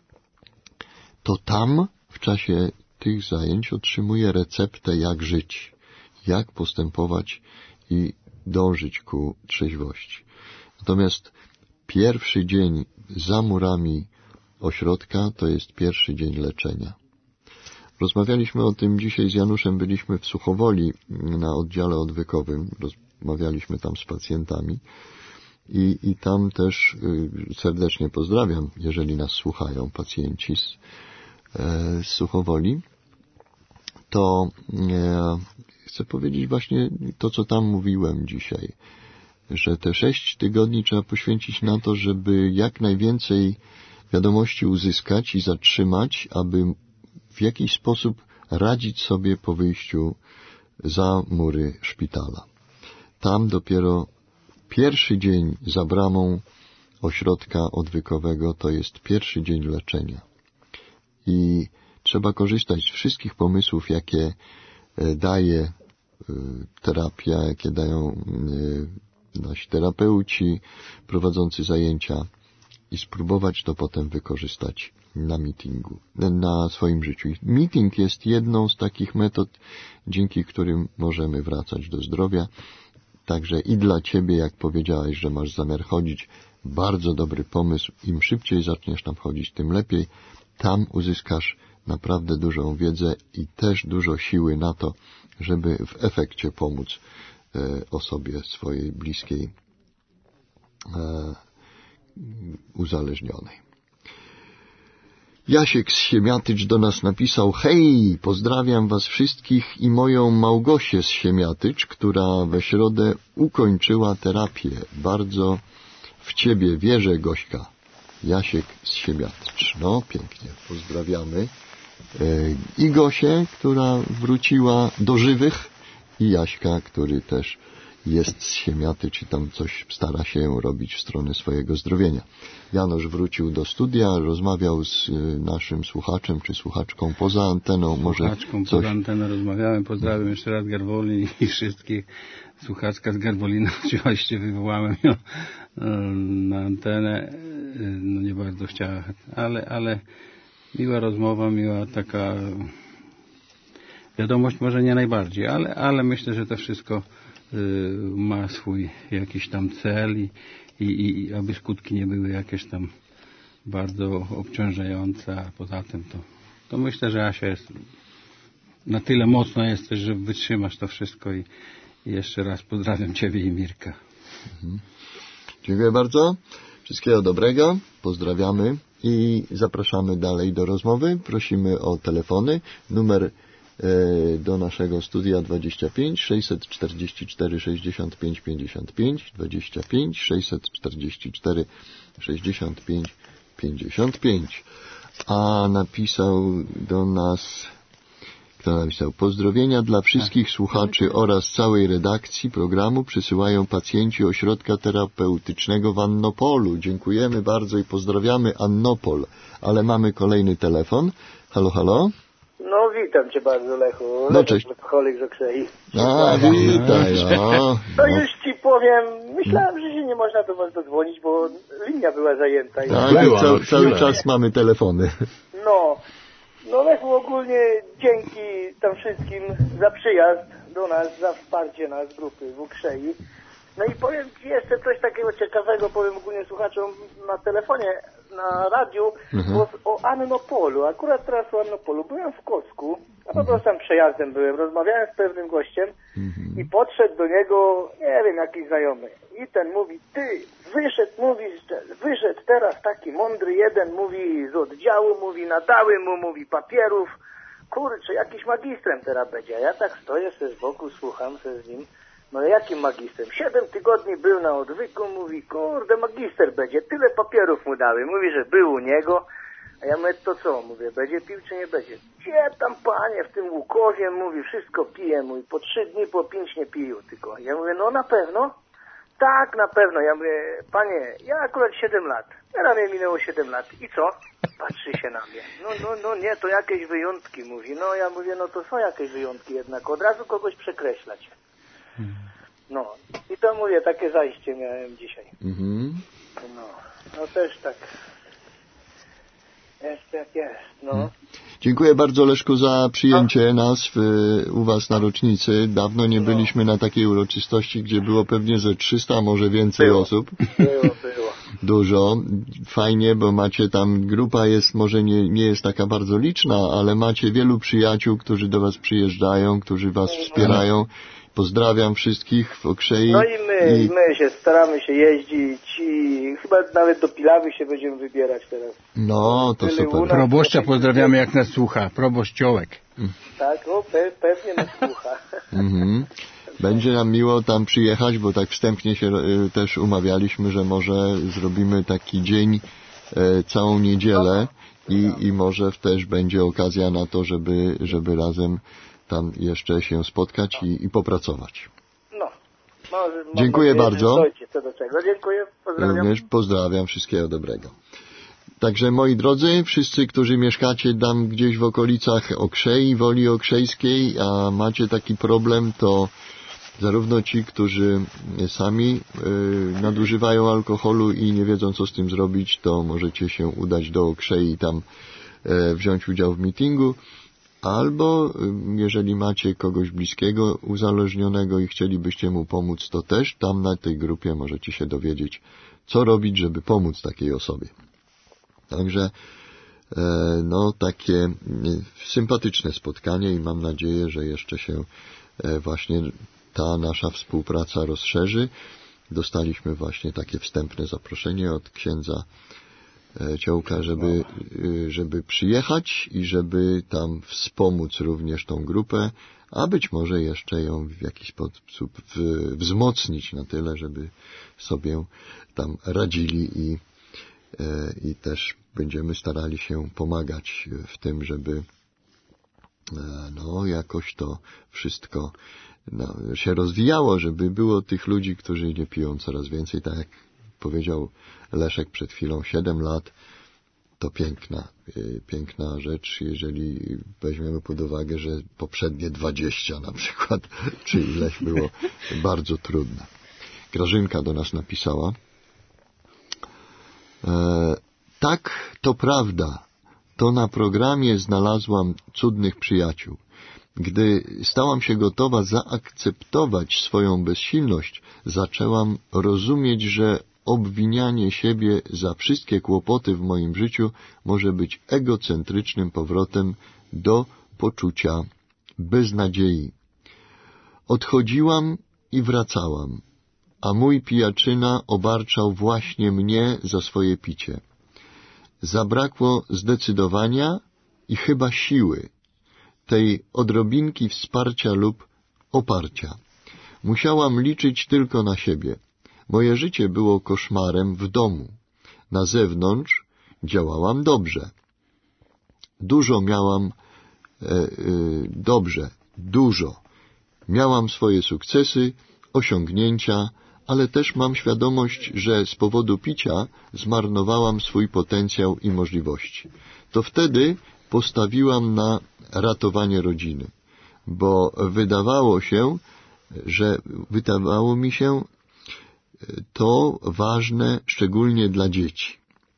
to tam w czasie tych zajęć otrzymuje receptę, jak żyć, jak postępować i dążyć ku trzeźwości. Natomiast pierwszy dzień za murami ośrodka to jest pierwszy dzień leczenia. Rozmawialiśmy o tym dzisiaj z Januszem, byliśmy w Suchowoli na oddziale odwykowym, rozmawialiśmy tam z pacjentami i, i tam też y, serdecznie pozdrawiam, jeżeli nas słuchają pacjenci z, e, z Suchowoli, to e, chcę powiedzieć właśnie to, co tam mówiłem dzisiaj, że te sześć tygodni trzeba poświęcić na to, żeby jak najwięcej wiadomości uzyskać i zatrzymać, aby w jakiś sposób radzić sobie po wyjściu za mury szpitala. Tam dopiero pierwszy dzień za bramą ośrodka odwykowego to jest pierwszy dzień leczenia. I trzeba korzystać z wszystkich pomysłów, jakie daje terapia, jakie dają nasi terapeuci prowadzący zajęcia i spróbować to potem wykorzystać na meetingu, na swoim życiu. Meeting jest jedną z takich metod, dzięki którym możemy wracać do zdrowia. Także i dla Ciebie, jak powiedziałeś, że masz zamiar chodzić, bardzo dobry pomysł. Im szybciej zaczniesz tam chodzić, tym lepiej. Tam uzyskasz naprawdę dużą wiedzę i też dużo siły na to, żeby w efekcie pomóc e, osobie swojej bliskiej e, uzależnionej. Jasiek z Siemiatycz do nas napisał: hej, pozdrawiam was wszystkich i moją Małgosię z Siemiatycz, która we środę ukończyła terapię. Bardzo w ciebie wierzę, Gośka. Jasiek z Siemiatycz. No, pięknie, pozdrawiamy i Gosię, która wróciła do żywych, i Jaśka, który też jest z Siemiatycz i tam coś stara się robić w stronę swojego zdrowienia. Janusz wrócił do studia, rozmawiał z naszym słuchaczem czy słuchaczką poza anteną. Może słuchaczką coś... poza anteną rozmawiałem. Pozdrawiam jeszcze raz Garwolin i wszystkich. Słuchaczka z Garwolina oczywiście wywołałem ją na antenę. No nie bardzo chciała, ale, ale miła rozmowa, miła taka wiadomość, może nie najbardziej, ale, ale myślę, że to wszystko ma swój jakiś tam cel i, i, i aby skutki nie były jakieś tam bardzo obciążające, a poza tym to, to myślę, że Asia jest na tyle mocna jesteś, że wytrzymasz to wszystko i, i jeszcze raz pozdrawiam Ciebie i Mirka. Mhm. Dziękuję bardzo. Wszystkiego dobrego. Pozdrawiamy i zapraszamy dalej do rozmowy. Prosimy o telefony. Numer do naszego studia dwadzieścia pięć sześćset czterdzieści cztery sześćdziesiąt pięć pięćdziesiąt pięć, dwadzieścia pięć sześćset czterdzieści cztery sześćdziesiąt pięć pięćdziesiąt pięć. A napisał do nas, kto napisał: pozdrowienia dla wszystkich słuchaczy oraz całej redakcji programu przysyłają pacjenci ośrodka terapeutycznego w Annopolu. Dziękujemy bardzo i pozdrawiamy Annopol. Ale mamy kolejny telefon. Halo, halo? No, witam Cię bardzo, Lechu. No, cześć. Alkoholik z Okrzei. A, witaj, no. To już Ci powiem, myślałem, że się nie można do Was dodzwonić, bo linia była zajęta. Tak, była, cały, cały czas mamy telefony. No, no Lechu, ogólnie dzięki tam wszystkim za przyjazd do nas, za wsparcie nas, grupy w Okrzei. No i powiem Ci jeszcze coś takiego ciekawego, powiem ogólnie słuchaczom na telefonie, na radiu, mhm. o, o Annopolu. Akurat teraz o Annopolu. Byłem w Kocku, a po prostu tam przejazdem byłem. Rozmawiałem z pewnym gościem mhm. i podszedł do niego, nie wiem, jakiś znajomy. I ten mówi: ty, wyszedł, mówi, wyszedł teraz taki mądry jeden, mówi z oddziału, mówi, nadały mu, mówi, papierów. Kurczę, jakiś magistrem teraz będzie. A ja tak stoję sobie z boku, słucham się z nim. No jakim magistrem? Siedem tygodni był na odwyku, mówi, kurde, magister będzie, tyle papierów mu dały. Mówi, że był u niego, a ja mówię, to co? Mówię, będzie pił czy nie będzie? Gdzie tam, panie, w tym Łukowie, mówi, wszystko pije, mówi, po trzy dni, po pięć nie piją tylko. Ja mówię, no na pewno? Tak, na pewno. Ja mówię, panie, ja akurat siedem lat. Teraz mnie minęło siedem lat. I co? Patrzy się na mnie. No, no, no nie, to jakieś wyjątki, mówi. No ja mówię, no to są jakieś wyjątki jednak, od razu kogoś przekreślać. No, i to mówię, takie zajście miałem dzisiaj. Mhm. No, no też tak. Jest jak jest, no. Dziękuję bardzo, Leszku, za przyjęcie nas w, u Was na rocznicy. Dawno nie byliśmy na takiej uroczystości, gdzie było pewnie ze trzysta, może więcej było. osób. Było, było. Dużo. Fajnie, bo macie tam, grupa jest, może nie, nie jest taka bardzo liczna, ale macie wielu przyjaciół, którzy do Was przyjeżdżają, którzy Was wspierają. Pozdrawiam wszystkich w Okrzei. No i my, i my się staramy się jeździć i chyba nawet do Pilawy się będziemy wybierać teraz. No, to Tyle super. u nas. Proboszcza pozdrawiamy, jak nas słucha. Proboszciołek. Tak, o, pe, pewnie nas słucha. Mhm. Będzie nam miło tam przyjechać, bo tak wstępnie się y, też umawialiśmy, że może zrobimy taki dzień y, całą niedzielę i, i może też będzie okazja na to, żeby, żeby razem tam jeszcze się spotkać i, i popracować. No. Może, mam Dziękuję nadzieję, bardzo. że dojdzie co do czego. Dziękuję, pozdrawiam. Również pozdrawiam, wszystkiego dobrego. Także moi drodzy, wszyscy, którzy mieszkacie tam gdzieś w okolicach Okrzei, Woli Okrzejskiej, a macie taki problem, to zarówno ci, którzy sami y, nadużywają alkoholu i nie wiedzą, co z tym zrobić, to możecie się udać do Okrzei i tam y, wziąć udział w meetingu, albo y, jeżeli macie kogoś bliskiego uzależnionego i chcielibyście mu pomóc, to też tam na tej grupie możecie się dowiedzieć, co robić, żeby pomóc takiej osobie. Także e, no takie e, sympatyczne spotkanie i mam nadzieję, że jeszcze się e, właśnie ta nasza współpraca rozszerzy. Dostaliśmy właśnie takie wstępne zaproszenie od księdza e, Ciołka, żeby, e, żeby przyjechać i żeby tam wspomóc również tą grupę, a być może jeszcze ją w jakiś sposób w, wzmocnić na tyle, żeby sobie tam radzili i i też będziemy starali się pomagać w tym, żeby no jakoś to wszystko no, się rozwijało, żeby było tych ludzi, którzy nie piją coraz więcej. Tak jak powiedział Leszek przed chwilą, siedem lat to piękna, piękna rzecz, jeżeli weźmiemy pod uwagę, że poprzednie dwadzieścia na przykład, czy ileś było bardzo trudne. Grażynka do nas napisała: E, tak, to prawda. To na programie znalazłam cudnych przyjaciół. Gdy stałam się gotowa zaakceptować swoją bezsilność, zaczęłam rozumieć, że obwinianie siebie za wszystkie kłopoty w moim życiu może być egocentrycznym powrotem do poczucia beznadziei. Odchodziłam i wracałam, a mój pijaczyna obarczał właśnie mnie za swoje picie. Zabrakło zdecydowania i chyba siły, tej odrobinki wsparcia lub oparcia. Musiałam liczyć tylko na siebie. Moje życie było koszmarem w domu. Na zewnątrz działałam dobrze. Dużo miałam e, e, dobrze, dużo. Miałam swoje sukcesy, osiągnięcia, ale też mam świadomość, że z powodu picia zmarnowałam swój potencjał i możliwości. To wtedy postawiłam na ratowanie rodziny, bo wydawało się, że wydawało mi się to ważne szczególnie dla dzieci.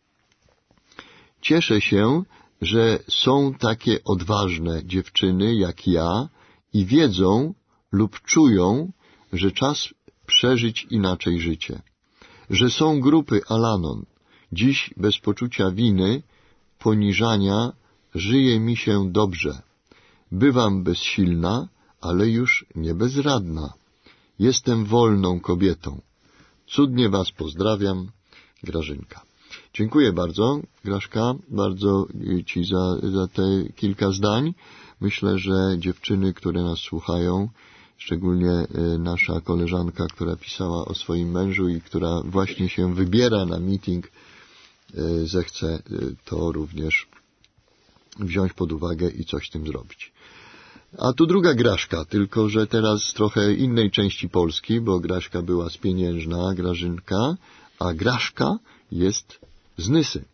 Cieszę się, że są takie odważne dziewczyny jak ja i wiedzą lub czują, że czas przeżyć inaczej życie. Że są grupy Al-Anon. Dziś bez poczucia winy, poniżania, żyje mi się dobrze. Bywam bezsilna, ale już nie bezradna. Jestem wolną kobietą. Cudnie Was pozdrawiam, Grażynka. Dziękuję bardzo, Grażka, bardzo Ci za, za te kilka zdań. Myślę, że dziewczyny, które nas słuchają, szczególnie nasza koleżanka, która pisała o swoim mężu i która właśnie się wybiera na meeting, zechce to również wziąć pod uwagę i coś z tym zrobić. A tu druga Grażka, tylko że teraz z trochę innej części Polski, bo Grażka była z Pieniężna, Grażynka, a Grażka jest z Nysy.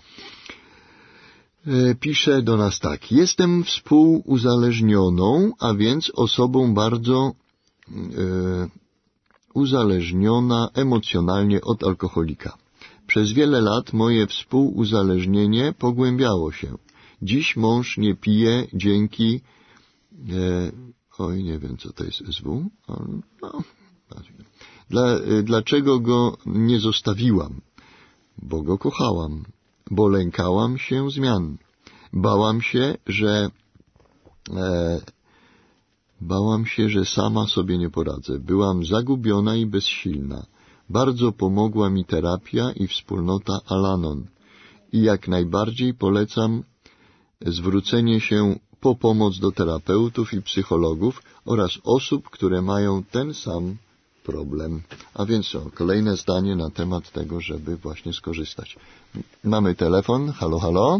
Pisze do nas tak. Jestem współuzależnioną, a więc osobą bardzo e, uzależniona emocjonalnie od alkoholika. Przez wiele lat moje współuzależnienie pogłębiało się. Dziś mąż nie pije dzięki... E, oj, nie wiem, co to jest S W. No, Dla, e, dlaczego go nie zostawiłam? Bo go kochałam. Bo lękałam się zmian. Bałam się, że... E, bałam się, że sama sobie nie poradzę. Byłam zagubiona i bezsilna. Bardzo pomogła mi terapia i wspólnota Al-Anon. I jak najbardziej polecam zwrócenie się po pomoc do terapeutów i psychologów oraz osób, które mają ten sam problem. A więc o, kolejne zdanie na temat tego, żeby właśnie skorzystać. Mamy telefon. Halo, halo?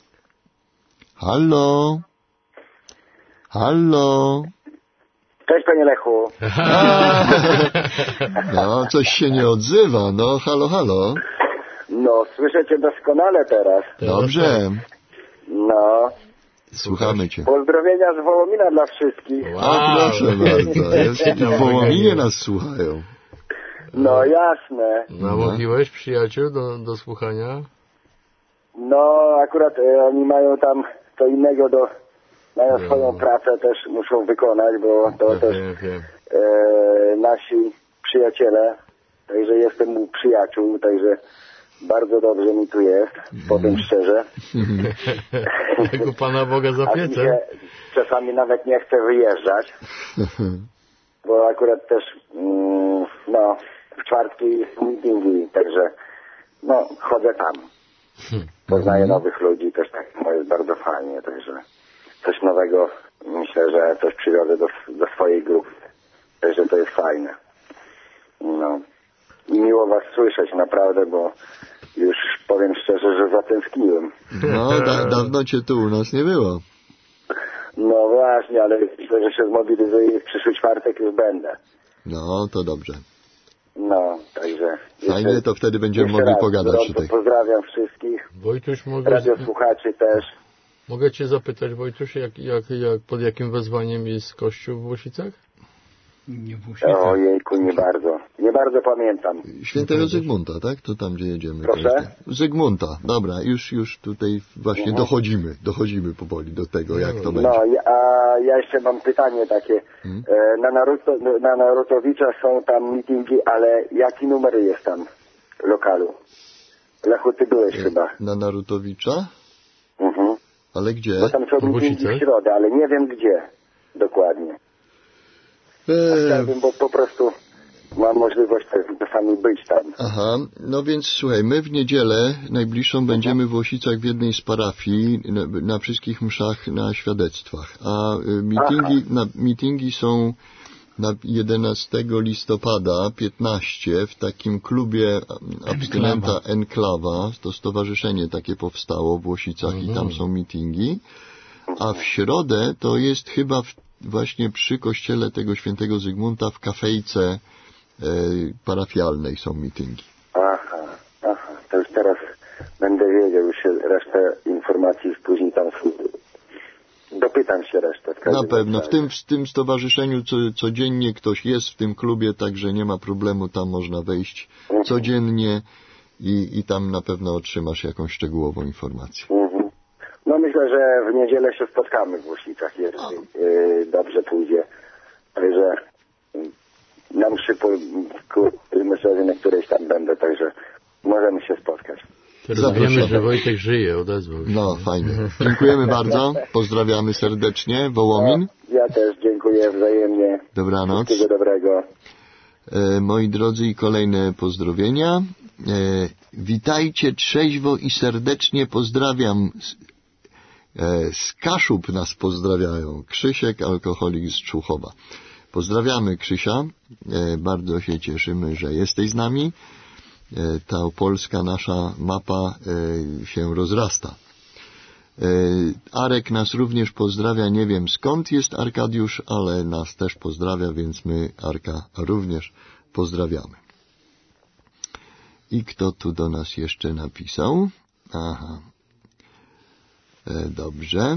Halo? Halo? Cześć, panie Lechu. No, coś się nie odzywa. No, halo, halo. No, słyszę cię doskonale teraz. Dobrze. No. Słuchamy cię. Pozdrowienia z Wołomina dla wszystkich. Wow. A proszę bardzo. Jest, w Wołominie nas słuchają. No, jasne. Namówiłeś przyjaciół do, do słuchania? No, akurat e, oni mają tam co innego do... Mają no. swoją pracę też muszą wykonać, bo to ja też wiem, wiem. E, nasi przyjaciele, także jestem u przyjaciół, także bardzo dobrze mi tu jest, powiem szczerze. Jak u Pana Boga za piecem. Czasami nawet nie chcę wyjeżdżać, bo akurat też mm, no, w czwartki są meetingi, także no, chodzę tam. Poznaję nowych ludzi, też tak, no, jest bardzo fajnie, także coś nowego, myślę, że coś przywiozę do, do swojej grupy. Także to jest fajne. No. I miło was słyszeć naprawdę, bo już powiem szczerze, że zatęskniłem. No, da, dawno cię tu u nas nie było. No właśnie, ale myślę, że się zmobilizuję i w przyszły czwartek już będę. No, to dobrze. No, także... Fajnie, jeszcze, to wtedy będziemy mogli raz, pogadać gorąco tutaj. Pozdrawiam wszystkich. Wojtuś, mogę... Radiosłuchaczy też. Mogę cię zapytać, Wojtuś, jak, jak, jak, pod jakim wezwaniem jest kościół w Włosicach? Nie w Łosicach. Ojejku, nie bardzo. Nie bardzo pamiętam. Świętego Zygmunta, tak? To tam, gdzie jedziemy. Proszę? Zygmunta, dobra, już już tutaj właśnie mhm. dochodzimy, dochodzimy powoli do tego, jak to będzie. No, a ja jeszcze mam pytanie takie. Hmm? Na, Naruto, na Narutowicza są tam meetingi, ale jaki numer jest tam lokalu? Lechu, ty byłeś e, chyba. Na Narutowicza? Mhm. Ale gdzie? Bo tam są meetingi w środę, ale nie wiem gdzie dokładnie. Eee... Chciałbym, bo po prostu mam możliwość czasami być tam. Aha, no więc słuchaj, my w niedzielę najbliższą będziemy w Łosicach w jednej z parafii na, na wszystkich mszach na świadectwach, a y, meetingi, na, meetingi są na jedenastego listopada piętnaście w takim klubie abstynenta Enklawa, to stowarzyszenie takie powstało w Łosicach mhm. i tam są meetingi, a w środę to jest chyba w, właśnie przy kościele tego świętego Zygmunta w kafejce e, parafialnej są meetingi. Aha, aha, to już teraz będę wiedział, już się resztę informacji później tam dopytam się resztę. Na pewno, w tym, w tym stowarzyszeniu co, codziennie ktoś jest w tym klubie, także nie ma problemu, tam można wejść mhm. codziennie i, i tam na pewno otrzymasz jakąś szczegółową informację. Mhm. No myślę, że w niedzielę się spotkamy w Łosicach, jeżeli yy, dobrze pójdzie. Także na mszy myślę, na którejś tam będę, także możemy się spotkać. Teraz wiemy, że Wojtek żyje, odezwał się. No, fajnie. Dziękujemy bardzo, pozdrawiamy serdecznie, Wołomin. No, ja też dziękuję wzajemnie. Dobranoc. Wszystkiego dobrego. E, moi drodzy, i kolejne pozdrowienia. E, witajcie trzeźwo i serdecznie pozdrawiam. E, z Kaszub nas pozdrawiają. Krzysiek, alkoholik z Człuchowa. Pozdrawiamy Krzysia. E, bardzo się cieszymy, że jesteś z nami. E, ta polska nasza mapa e, się rozrasta. E, Arek nas również pozdrawia. Nie wiem skąd jest Arkadiusz, ale nas też pozdrawia, więc my Arka również pozdrawiamy. I kto tu do nas jeszcze napisał? Aha. E, dobrze.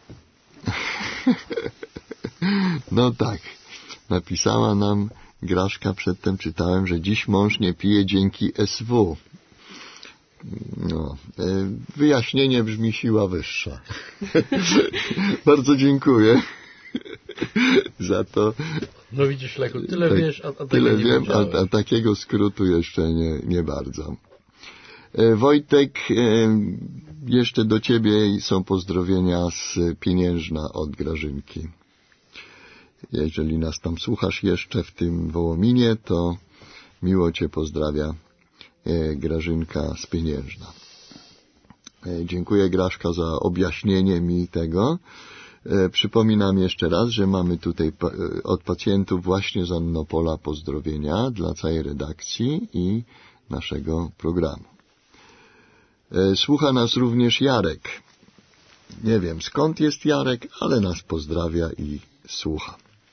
No tak. Napisała nam Graszka, przedtem czytałem, że dziś mąż nie pije dzięki S W. No, wyjaśnienie brzmi siła wyższa. Bardzo dziękuję za to. No widzisz, Leku, tyle tak, wiesz, a, a tyle nie wiem, a, a takiego skrótu jeszcze nie, nie bardzo. Wojtek, jeszcze do Ciebie są pozdrowienia z Pieniężna od Grażynki. Jeżeli nas tam słuchasz jeszcze w tym Wołominie, to miło Cię pozdrawia Grażynka z Pieniężna. Dziękuję, Grażka, za objaśnienie mi tego. Przypominam jeszcze raz, że mamy tutaj od pacjentów właśnie z Annopola pozdrowienia dla całej redakcji i naszego programu. Słucha nas również Jarek. Nie wiem skąd jest Jarek, ale nas pozdrawia i słucha.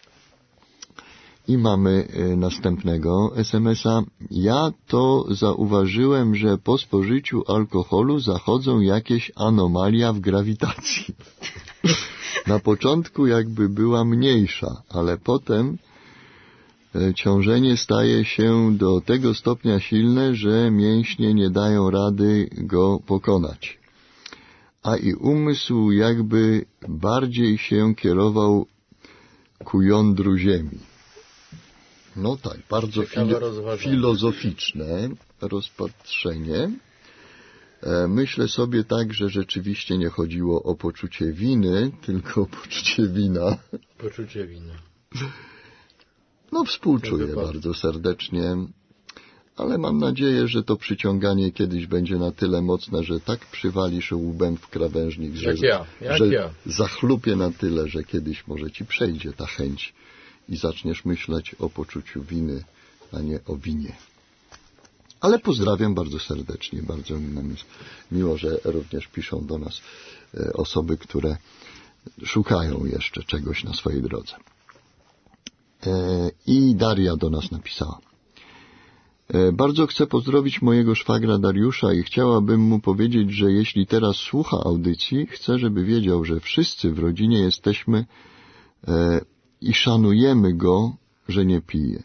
I mamy następnego es em es a. Ja to zauważyłem, że po spożyciu alkoholu zachodzą jakieś anomalia w grawitacji. Na początku jakby była mniejsza, ale potem ciążenie staje się do tego stopnia silne, że mięśnie nie dają rady go pokonać. A i umysł jakby bardziej się kierował ku jądru ziemi. No tak, bardzo filo- filozoficzne rozpatrzenie. Myślę sobie tak, że rzeczywiście nie chodziło o poczucie winy, tylko o poczucie wina. Poczucie winy. No współczuję bardzo serdecznie, ale mam nadzieję, że to przyciąganie kiedyś będzie na tyle mocne, że tak przywalisz łbem w krawężnik, że, jak ja, jak że ja. zachlupie na tyle, że kiedyś może Ci przejdzie ta chęć i zaczniesz myśleć o poczuciu winy, a nie o winie. Ale pozdrawiam bardzo serdecznie, bardzo nam jest miło, że również piszą do nas osoby, które szukają jeszcze czegoś na swojej drodze. I Daria do nas napisała. Bardzo chcę pozdrowić mojego szwagra Dariusza i chciałabym mu powiedzieć, że jeśli teraz słucha audycji, chcę, żeby wiedział, że wszyscy w rodzinie jesteśmy i szanujemy go, że nie pije.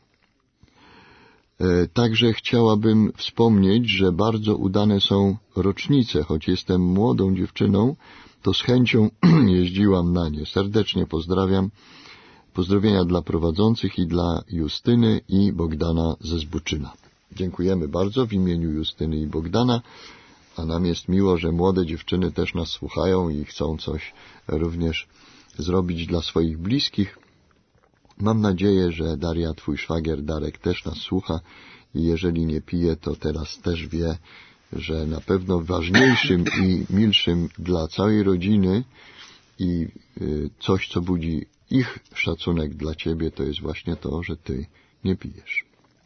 Także chciałabym wspomnieć, że bardzo udane są rocznice. Choć jestem młodą dziewczyną, to z chęcią jeździłam na nie. Serdecznie pozdrawiam. Pozdrowienia dla prowadzących i dla Justyny i Bogdana ze Zbuczyna. Dziękujemy bardzo w imieniu Justyny i Bogdana, a nam jest miło, że młode dziewczyny też nas słuchają i chcą coś również zrobić dla swoich bliskich. Mam nadzieję, że Daria, twój szwagier Darek też nas słucha i jeżeli nie pije, to teraz też wie, że na pewno ważniejszym i milszym dla całej rodziny i coś, co budzi ich szacunek dla ciebie, to jest właśnie to, że ty nie pijesz.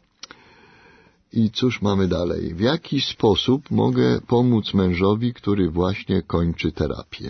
I cóż mamy dalej? W jaki sposób mogę pomóc mężowi, który właśnie kończy terapię?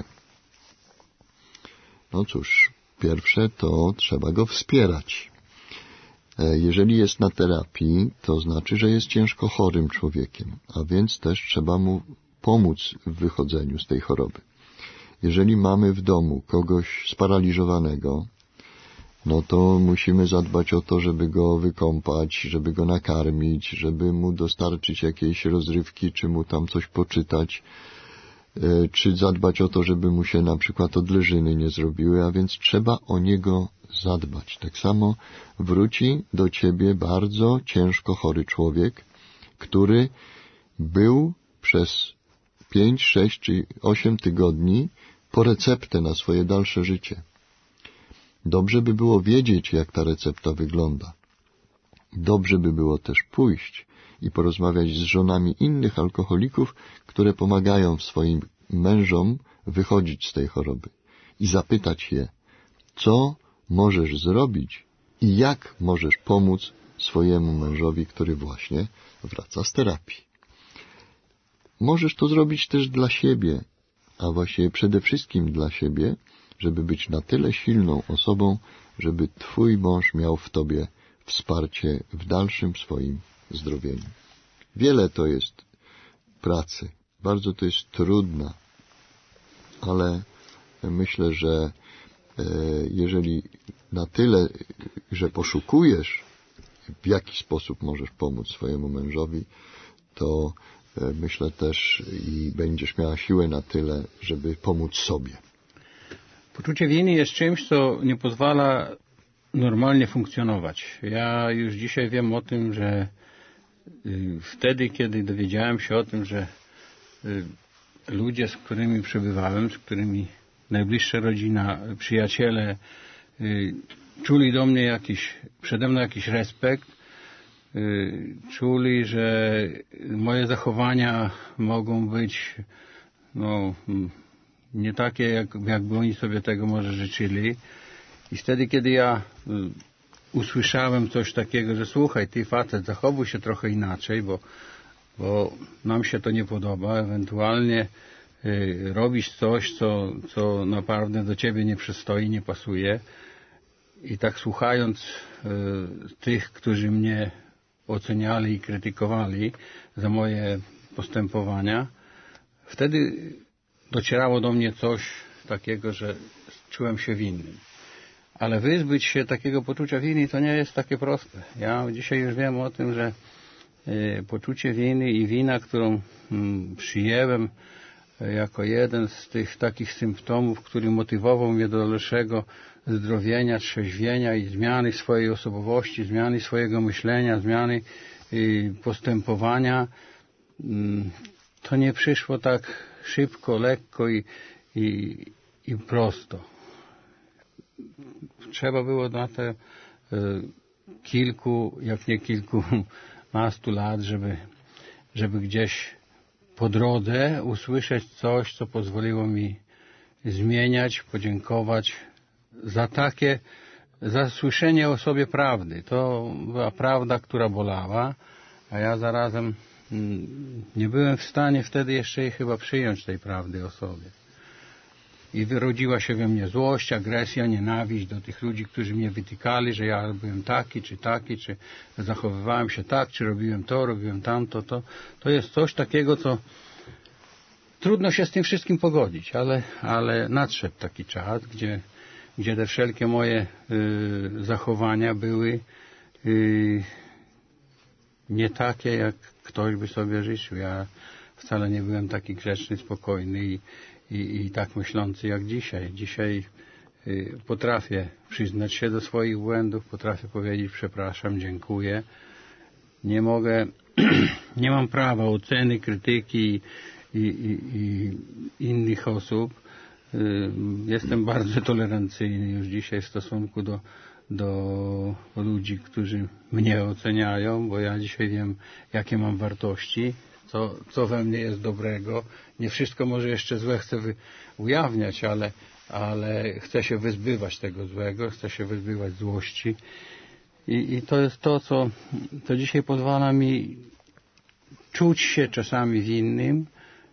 No cóż, pierwsze to trzeba go wspierać. Jeżeli jest na terapii, to znaczy, że jest ciężko chorym człowiekiem, a więc też trzeba mu pomóc w wychodzeniu z tej choroby. Jeżeli mamy w domu kogoś sparaliżowanego, no to musimy zadbać o to, żeby go wykąpać, żeby go nakarmić, żeby mu dostarczyć jakiejś rozrywki, czy mu tam coś poczytać, czy zadbać o to, żeby mu się na przykład odleżyny nie zrobiły, a więc trzeba o niego zadbać. Tak samo wróci do ciebie bardzo ciężko chory człowiek, który był przez pięć, sześć czy osiem tygodni po receptę na swoje dalsze życie. Dobrze by było wiedzieć, jak ta recepta wygląda. Dobrze by było też pójść i porozmawiać z żonami innych alkoholików, które pomagają swoim mężom wychodzić z tej choroby i zapytać je, co możesz zrobić i jak możesz pomóc swojemu mężowi, który właśnie wraca z terapii. Możesz to zrobić też dla siebie, a właściwie przede wszystkim dla siebie, żeby być na tyle silną osobą, żeby twój mąż miał w tobie wsparcie w dalszym swoim zdrowieniu. Wiele to jest pracy, bardzo to jest trudna, ale myślę, że jeżeli na tyle, że poszukujesz, w jaki sposób możesz pomóc swojemu mężowi, to myślę też i będziesz miała siłę na tyle, żeby pomóc sobie. Poczucie winy jest czymś, co nie pozwala normalnie funkcjonować. Ja już dzisiaj wiem o tym, że wtedy, kiedy dowiedziałem się o tym, że ludzie, z którymi przebywałem, z którymi najbliższa rodzina, przyjaciele czuli do mnie jakiś, przede mną jakiś respekt, czuli, że moje zachowania mogą być no, nie takie, jak, jakby oni sobie tego może życzyli. I wtedy, kiedy ja usłyszałem coś takiego, że słuchaj, ty facet, zachowuj się trochę inaczej, bo, bo nam się to nie podoba, ewentualnie y, robisz coś, co, co naprawdę do ciebie nie przystoi, nie pasuje. I tak słuchając y, tych, którzy mnie oceniali i krytykowali za moje postępowania, wtedy docierało do mnie coś takiego, że czułem się winnym. Ale wyzbyć się takiego poczucia winy to nie jest takie proste. Ja dzisiaj już wiem o tym, że y, poczucie winy i wina, którą y, przyjęłem y, jako jeden z tych takich symptomów, który motywował mnie do dalszego zdrowienia, trzeźwienia i zmiany swojej osobowości, zmiany swojego myślenia, zmiany y, postępowania, y, to nie przyszło tak szybko, lekko i, i, i prosto. Trzeba było na te y, kilku, jak nie kilkunastu lat, żeby, żeby gdzieś po drodze usłyszeć coś, co pozwoliło mi zmieniać, podziękować za takie, za słyszenie o sobie prawdy. To była prawda, która bolała, a ja zarazem mm, nie byłem w stanie wtedy jeszcze jej chyba przyjąć tej prawdy o sobie. I wyrodziła się we mnie złość, agresja, nienawiść do tych ludzi, którzy mnie wytykali, że ja byłem taki, czy taki, czy zachowywałem się tak, czy robiłem to, robiłem tamto. To, to jest coś takiego, co trudno się z tym wszystkim pogodzić, ale, ale nadszedł taki czas, gdzie, gdzie te wszelkie moje y, zachowania były y, nie takie, jak ktoś by sobie życzył. Ja wcale nie byłem taki grzeczny, spokojny i I, i tak myślący jak dzisiaj. Dzisiaj y, potrafię przyznać się do swoich błędów, potrafię powiedzieć przepraszam, dziękuję. Nie mogę, nie mam prawa oceny, krytyki i, i, i innych osób. Y, jestem bardzo tolerancyjny już dzisiaj w stosunku do, do ludzi, którzy mnie oceniają, bo ja dzisiaj wiem, jakie mam wartości. Co, co we mnie jest dobrego. Nie wszystko może jeszcze złe chcę wy, ujawniać, ale, ale chcę się wyzbywać tego złego, chcę się wyzbywać złości. I, i to jest to, co to dzisiaj pozwala mi czuć się czasami winnym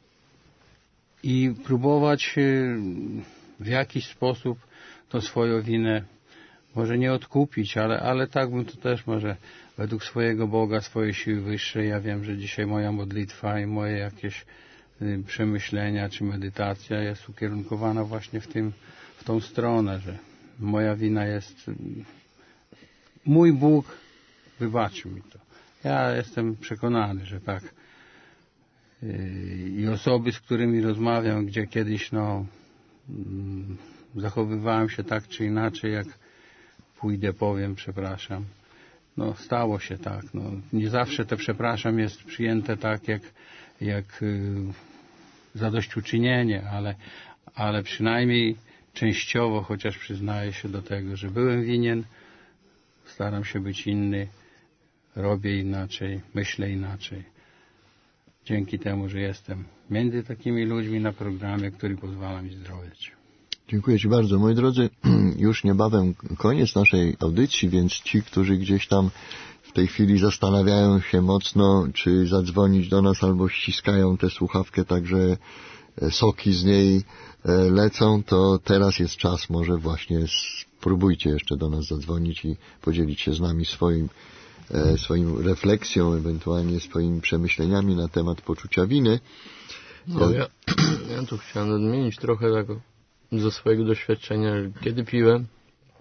i próbować w jakiś sposób tą swoją winę może nie odkupić, ale, ale tak bym to też może według swojego Boga, swojej siły wyższej. Ja wiem, że dzisiaj moja modlitwa i moje jakieś y, przemyślenia czy medytacja jest ukierunkowana właśnie w tym, w tą stronę, że moja wina jest... Y, mój Bóg wybaczył mi to. Ja jestem przekonany, że tak. Y, I osoby, z którymi rozmawiam, gdzie kiedyś no y, zachowywałem się tak czy inaczej, jak pójdę, powiem, przepraszam. No, stało się tak. No, nie zawsze te przepraszam jest przyjęte tak, jak, jak y, zadośćuczynienie, ale, ale przynajmniej częściowo, chociaż przyznaję się do tego, że byłem winien, staram się być inny, robię inaczej, myślę inaczej. Dzięki temu, że jestem między takimi ludźmi na programie, który pozwala mi zdrowieć. Dziękuję Ci bardzo. Moi drodzy, już niebawem koniec naszej audycji, więc ci, którzy gdzieś tam w tej chwili zastanawiają się mocno, czy zadzwonić do nas albo ściskają tę słuchawkę, także soki z niej lecą, to teraz jest czas, może właśnie spróbujcie jeszcze do nas zadzwonić i podzielić się z nami swoim, swoim refleksją, ewentualnie swoimi przemyśleniami na temat poczucia winy. No, ja, ja tu chciałem nadmienić trochę tego ze swojego doświadczenia. Kiedy piłem,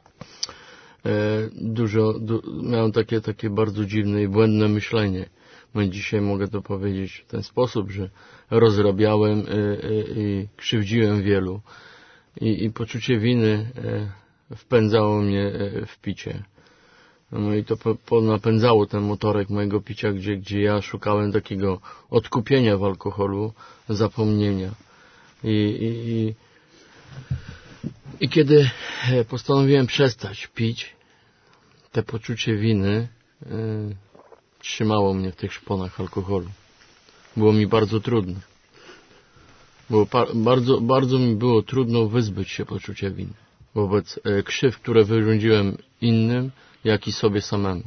e, dużo, du, miałem takie, takie bardzo dziwne i błędne myślenie. No dzisiaj mogę to powiedzieć w ten sposób, że rozrabiałem i krzywdziłem wielu. I, i poczucie winy wpędzało mnie w picie. No i to po, po napędzało ten motorek mojego picia, gdzie, gdzie ja szukałem takiego odkupienia w alkoholu, zapomnienia. I, i, i, i kiedy postanowiłem przestać pić, te poczucie winy y, trzymało mnie w tych szponach alkoholu. Było mi bardzo trudno. Było pa, bardzo, bardzo mi było trudno wyzbyć się poczucia winy wobec y, krzywd, które wyrządziłem innym, jak i sobie samemu.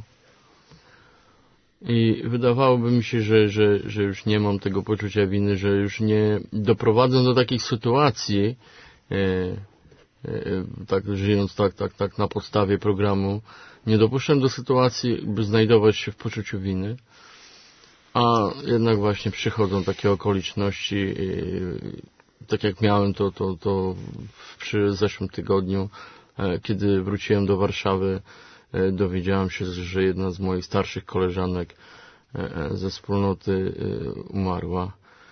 I wydawałoby mi się, że, że, że już nie mam tego poczucia winy, że już nie doprowadzę do takich sytuacji, e, e, tak żyjąc tak, tak, tak na podstawie programu, nie dopuszczam do sytuacji, by znajdować się w poczuciu winy, a jednak właśnie przychodzą takie okoliczności, e, tak jak miałem to, to, to przy zeszłym tygodniu, e, kiedy wróciłem do Warszawy, dowiedziałem się, że jedna z moich starszych koleżanek ze wspólnoty umarła.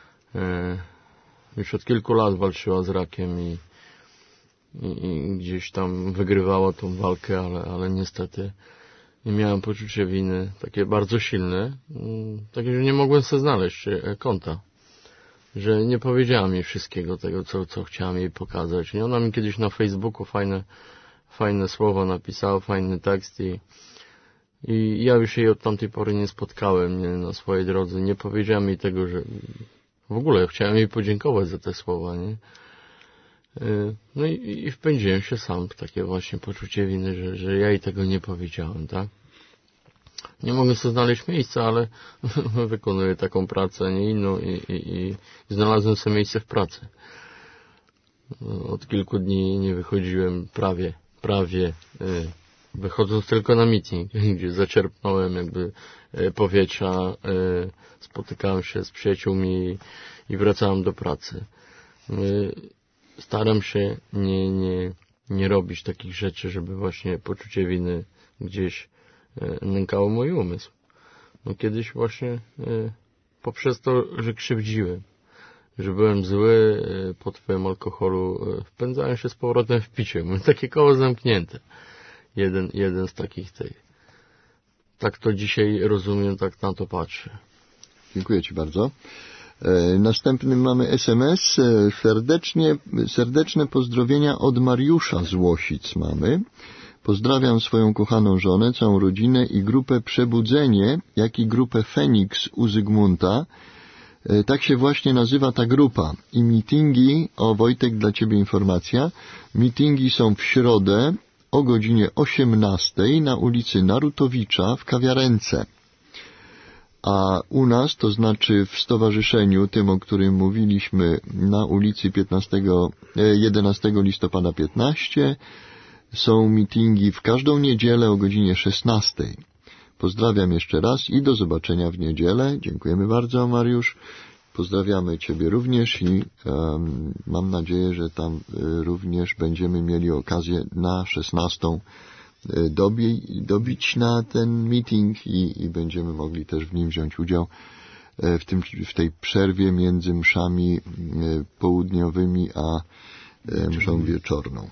Już od kilku lat walczyła z rakiem i, i, i gdzieś tam wygrywała tą walkę, ale, ale niestety i miałem poczucie winy takie bardzo silne, takie, że nie mogłem sobie znaleźć kąta, że nie powiedziałam jej wszystkiego tego, co, co chciałam jej pokazać. I ona mi kiedyś na Facebooku fajne fajne słowa napisała, fajny tekst i, i ja już jej od tamtej pory nie spotkałem nie, na swojej drodze. Nie powiedziałem jej tego, że w ogóle chciałem jej podziękować za te słowa, nie? No i, i wpędziłem się sam w takie właśnie poczucie winy, że, że ja jej tego nie powiedziałem, tak? Nie mogę sobie znaleźć miejsca, ale wykonuję taką pracę, nie inną i, i, i znalazłem sobie miejsce w pracy. Od kilku dni nie wychodziłem prawie prawie wychodząc tylko na meeting, gdzie zaczerpnąłem jakby powietrza, spotykałem się z przyjaciółmi i wracałem do pracy. Staram się nie, nie, nie robić takich rzeczy, żeby właśnie poczucie winy gdzieś nękało mój umysł. No kiedyś właśnie poprzez to, że krzywdziłem, że byłem zły pod wpływem alkoholu, wpędzałem się z powrotem w picie. Mam takie koło zamknięte. Jeden, jeden z takich tych. Tak to dzisiaj rozumiem, tak na to patrzę. Dziękuję Ci bardzo. E, następnym mamy es em es. E, serdecznie, serdeczne pozdrowienia od Mariusza z Łosic mamy. Pozdrawiam swoją kochaną żonę, całą rodzinę i grupę Przebudzenie, jak i grupę Feniks u Zygmunta. Tak się właśnie nazywa ta grupa. I meetingi, o Wojtek, dla Ciebie informacja, meetingi są w środę o godzinie osiemnastej na ulicy Narutowicza w Kawiarence. A u nas, to znaczy w stowarzyszeniu, tym, o którym mówiliśmy, na ulicy piętnastego, jedenastego listopada piętnaście, są meetingi w każdą niedzielę o godzinie szesnastej. Pozdrawiam jeszcze raz i do zobaczenia w niedzielę. Dziękujemy bardzo, Mariusz. Pozdrawiamy Ciebie również i um, mam nadzieję, że tam y, również będziemy mieli okazję na szesnastą y, dobi, dobić na ten meeting i, i będziemy mogli też w nim wziąć udział y, w, tym, w tej przerwie między mszami y, południowymi a y, mszą wieczorną.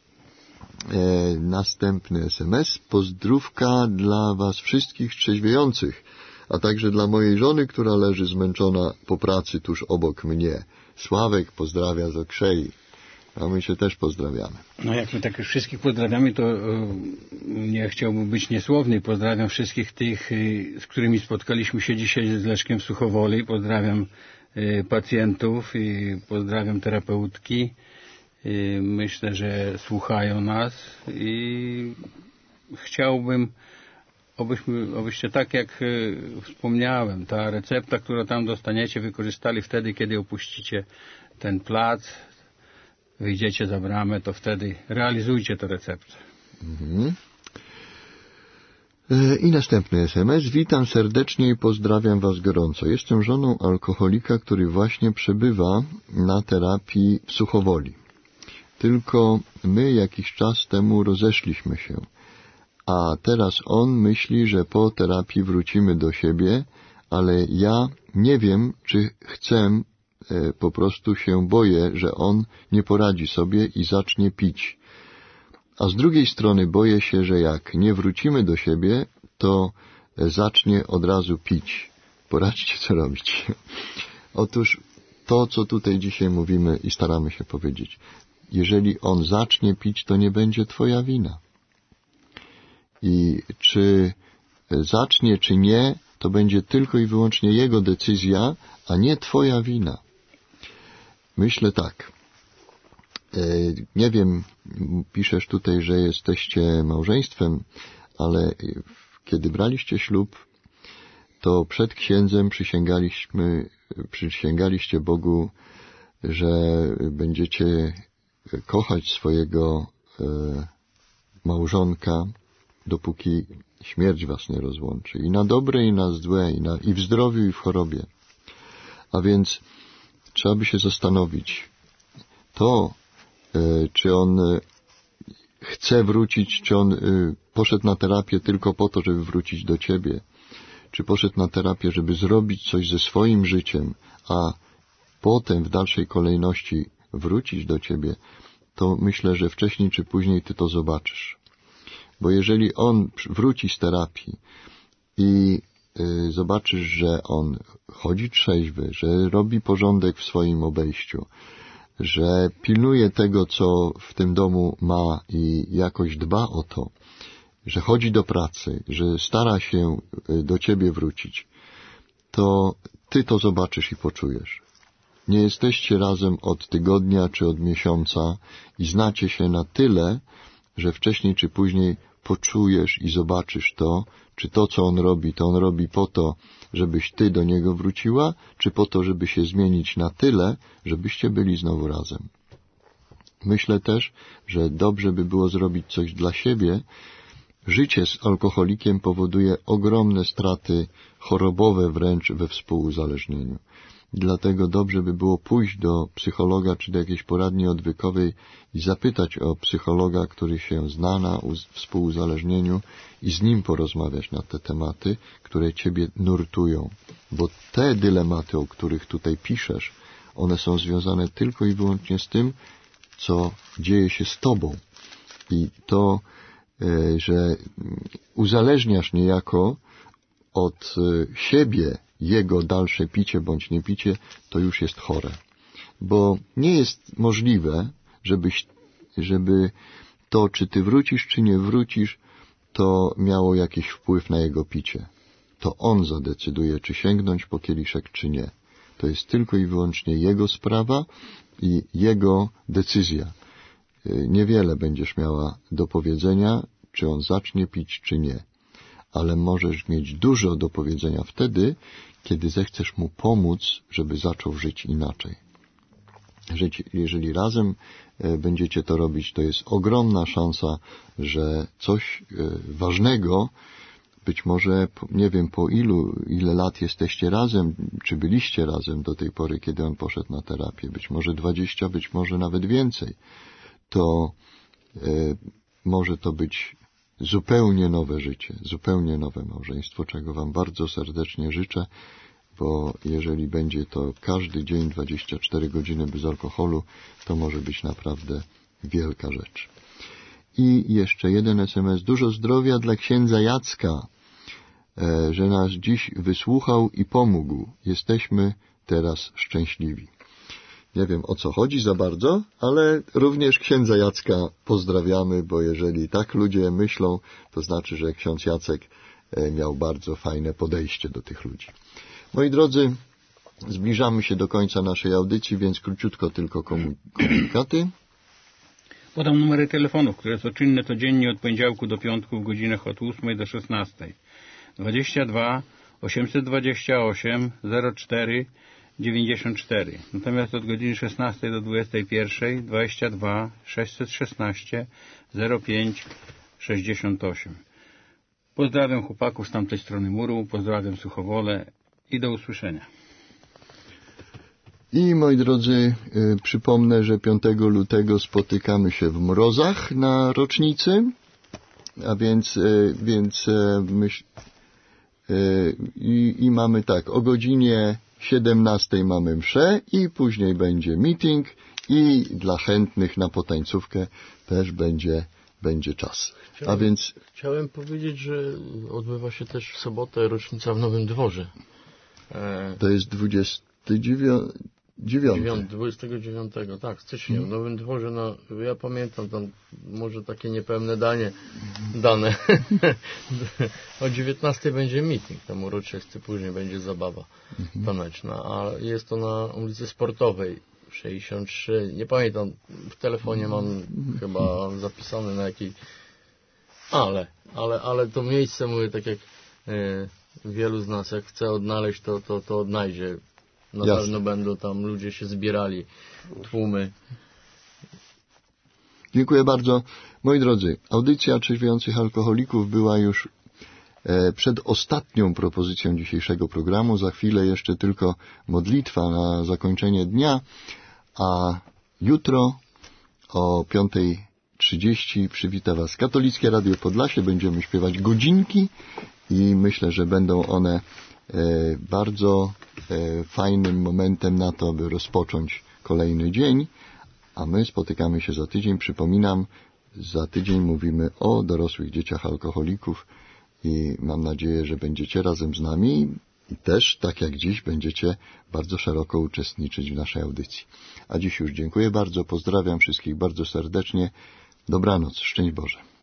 E, następny es em es. Pozdrówka dla Was wszystkich trzeźwiejących, a także dla mojej żony, która leży zmęczona po pracy tuż obok mnie. Sławek pozdrawia z Okrzei. A my się też pozdrawiamy. No jak my tak już wszystkich pozdrawiamy, to e, nie chciałbym być niesłowny. Pozdrawiam wszystkich tych, e, z którymi spotkaliśmy się dzisiaj z Leszkiem w Suchowoli. Pozdrawiam e, pacjentów i pozdrawiam terapeutki. Myślę, że słuchają nas i chciałbym, abyśmy, abyście tak jak wspomniałem, ta recepta, którą tam dostaniecie, wykorzystali wtedy, kiedy opuścicie ten plac, wyjdziecie za bramę, to wtedy realizujcie tę receptę. Mhm. I następny es em es. Witam serdecznie i pozdrawiam Was gorąco. Jestem żoną alkoholika, który właśnie przebywa na terapii w Suchowoli. Tylko my jakiś czas temu rozeszliśmy się, a teraz on myśli, że po terapii wrócimy do siebie, ale ja nie wiem, czy chcę, po prostu się boję, że on nie poradzi sobie i zacznie pić. A z drugiej strony boję się, że jak nie wrócimy do siebie, to zacznie od razu pić. Poradźcie, co robić. Otóż to, co tutaj dzisiaj mówimy i staramy się powiedzieć. Jeżeli on zacznie pić, to nie będzie twoja wina. I czy zacznie, czy nie, to będzie tylko i wyłącznie jego decyzja, a nie twoja wina. Myślę tak. Nie wiem, piszesz tutaj, że jesteście małżeństwem, ale kiedy braliście ślub, to przed księdzem przysięgaliśmy, przysięgaliście Bogu, że będziecie kochać swojego małżonka, dopóki śmierć was nie rozłączy. I na dobre, i na złe, i, na, i w zdrowiu, i w chorobie. A więc trzeba by się zastanowić, to, czy on chce wrócić, czy on poszedł na terapię tylko po to, żeby wrócić do ciebie, czy poszedł na terapię, żeby zrobić coś ze swoim życiem, a potem w dalszej kolejności wrócić do ciebie, to myślę, że wcześniej czy później ty to zobaczysz. Bo jeżeli on wróci z terapii i y, zobaczysz, że on chodzi trzeźwy, że robi porządek w swoim obejściu, że pilnuje tego, co w tym domu ma i jakoś dba o to, że chodzi do pracy, że stara się do ciebie wrócić, to ty to zobaczysz i poczujesz. Nie jesteście razem od tygodnia czy od miesiąca i znacie się na tyle, że wcześniej czy później poczujesz i zobaczysz to, czy to, co on robi, to on robi po to, żebyś ty do niego wróciła, czy po to, żeby się zmienić na tyle, żebyście byli znowu razem. Myślę też, że dobrze by było zrobić coś dla siebie. Życie z alkoholikiem powoduje ogromne straty chorobowe wręcz we współuzależnieniu. Dlatego dobrze by było pójść do psychologa czy do jakiejś poradni odwykowej i zapytać o psychologa, który się zna na współuzależnieniu i z nim porozmawiać na te tematy, które ciebie nurtują. Bo te dylematy, o których tutaj piszesz, one są związane tylko i wyłącznie z tym, co dzieje się z tobą. I to, że uzależniasz niejako od siebie jego dalsze picie bądź niepicie, to już jest chore. Bo nie jest możliwe, żebyś, żeby to, czy ty wrócisz, czy nie wrócisz, to miało jakiś wpływ na jego picie. To on zadecyduje, czy sięgnąć po kieliszek, czy nie. To jest tylko i wyłącznie jego sprawa i jego decyzja. Niewiele będziesz miała do powiedzenia, czy on zacznie pić, czy nie. Ale możesz mieć dużo do powiedzenia wtedy, kiedy zechcesz mu pomóc, żeby zaczął żyć inaczej. Jeżeli razem będziecie to robić, to jest ogromna szansa, że coś ważnego, być może, nie wiem po ilu, ile lat jesteście razem, czy byliście razem do tej pory, kiedy on poszedł na terapię, być może dwadzieścia, być może nawet więcej, to może to być zupełnie nowe życie, zupełnie nowe małżeństwo, czego wam bardzo serdecznie życzę, bo jeżeli będzie to każdy dzień dwadzieścia cztery godziny bez alkoholu, to może być naprawdę wielka rzecz. I jeszcze jeden es em es. Dużo zdrowia dla księdza Jacka, że nas dziś wysłuchał i pomógł. Jesteśmy teraz szczęśliwi. Nie wiem, o co chodzi za bardzo, ale również księdza Jacka pozdrawiamy, bo jeżeli tak ludzie myślą, to znaczy, że ksiądz Jacek miał bardzo fajne podejście do tych ludzi. Moi drodzy, zbliżamy się do końca naszej audycji, więc króciutko tylko komunikaty. Podam numery telefonów, które są czynne codziennie od poniedziałku do piątku w godzinach od ósmej do szesnastej. dwadzieścia dwa osiemset dwadzieścia osiem zero cztery dziewięćdziesiąt cztery. Natomiast od godziny szesnastej do dwudziestej pierwszej dwadzieścia dwa sześćset szesnaście zero pięć sześćdziesiąt osiem. Pozdrawiam chłopaków z tamtej strony muru, pozdrawiam Suchowolę i do usłyszenia. I moi drodzy, y, przypomnę, że piątego lutego spotykamy się w Mrozach na rocznicy, a więc, y, więc y, myśl, i, i mamy tak, o godzinie siedemnastej mamy mszę i później będzie meeting i dla chętnych na potańcówkę też będzie, będzie czas. Chciałem, A więc... Chciałem powiedzieć, że odbywa się też w sobotę rocznica w Nowym Dworze. E... To jest dwudziesty dziewiąty. dwudziestego dziewiątego, tak, w styczniu, w Nowym Dworze, no, ja pamiętam tam może takie niepełne danie, dane. O dziewiętnastej będzie meeting, tam uroczysty, później będzie zabawa taneczna, a jest to na ulicy Sportowej, sześćdziesiąt trzy, nie pamiętam, w telefonie mam chyba zapisane na jakiej, ale, ale, ale to miejsce, mówię, tak jak e, wielu z nas, jak chce odnaleźć, to, to, to odnajdzie. Na Jasne. pewno będą tam ludzie się zbierali, tłumy. Dziękuję bardzo. Moi drodzy, audycja Trzeźwiejących Alkoholików była już e, przed ostatnią propozycją dzisiejszego programu. Za chwilę jeszcze tylko modlitwa na zakończenie dnia, a jutro o piątej trzydzieści przywita Was Katolickie Radio Podlasie. Będziemy śpiewać godzinki i myślę, że będą one bardzo fajnym momentem na to, aby rozpocząć kolejny dzień, a my spotykamy się za tydzień. Przypominam, za tydzień mówimy o dorosłych dzieciach alkoholików i mam nadzieję, że będziecie razem z nami i też, tak jak dziś, będziecie bardzo szeroko uczestniczyć w naszej audycji. A dziś już dziękuję bardzo, pozdrawiam wszystkich bardzo serdecznie. Dobranoc, szczęść Boże.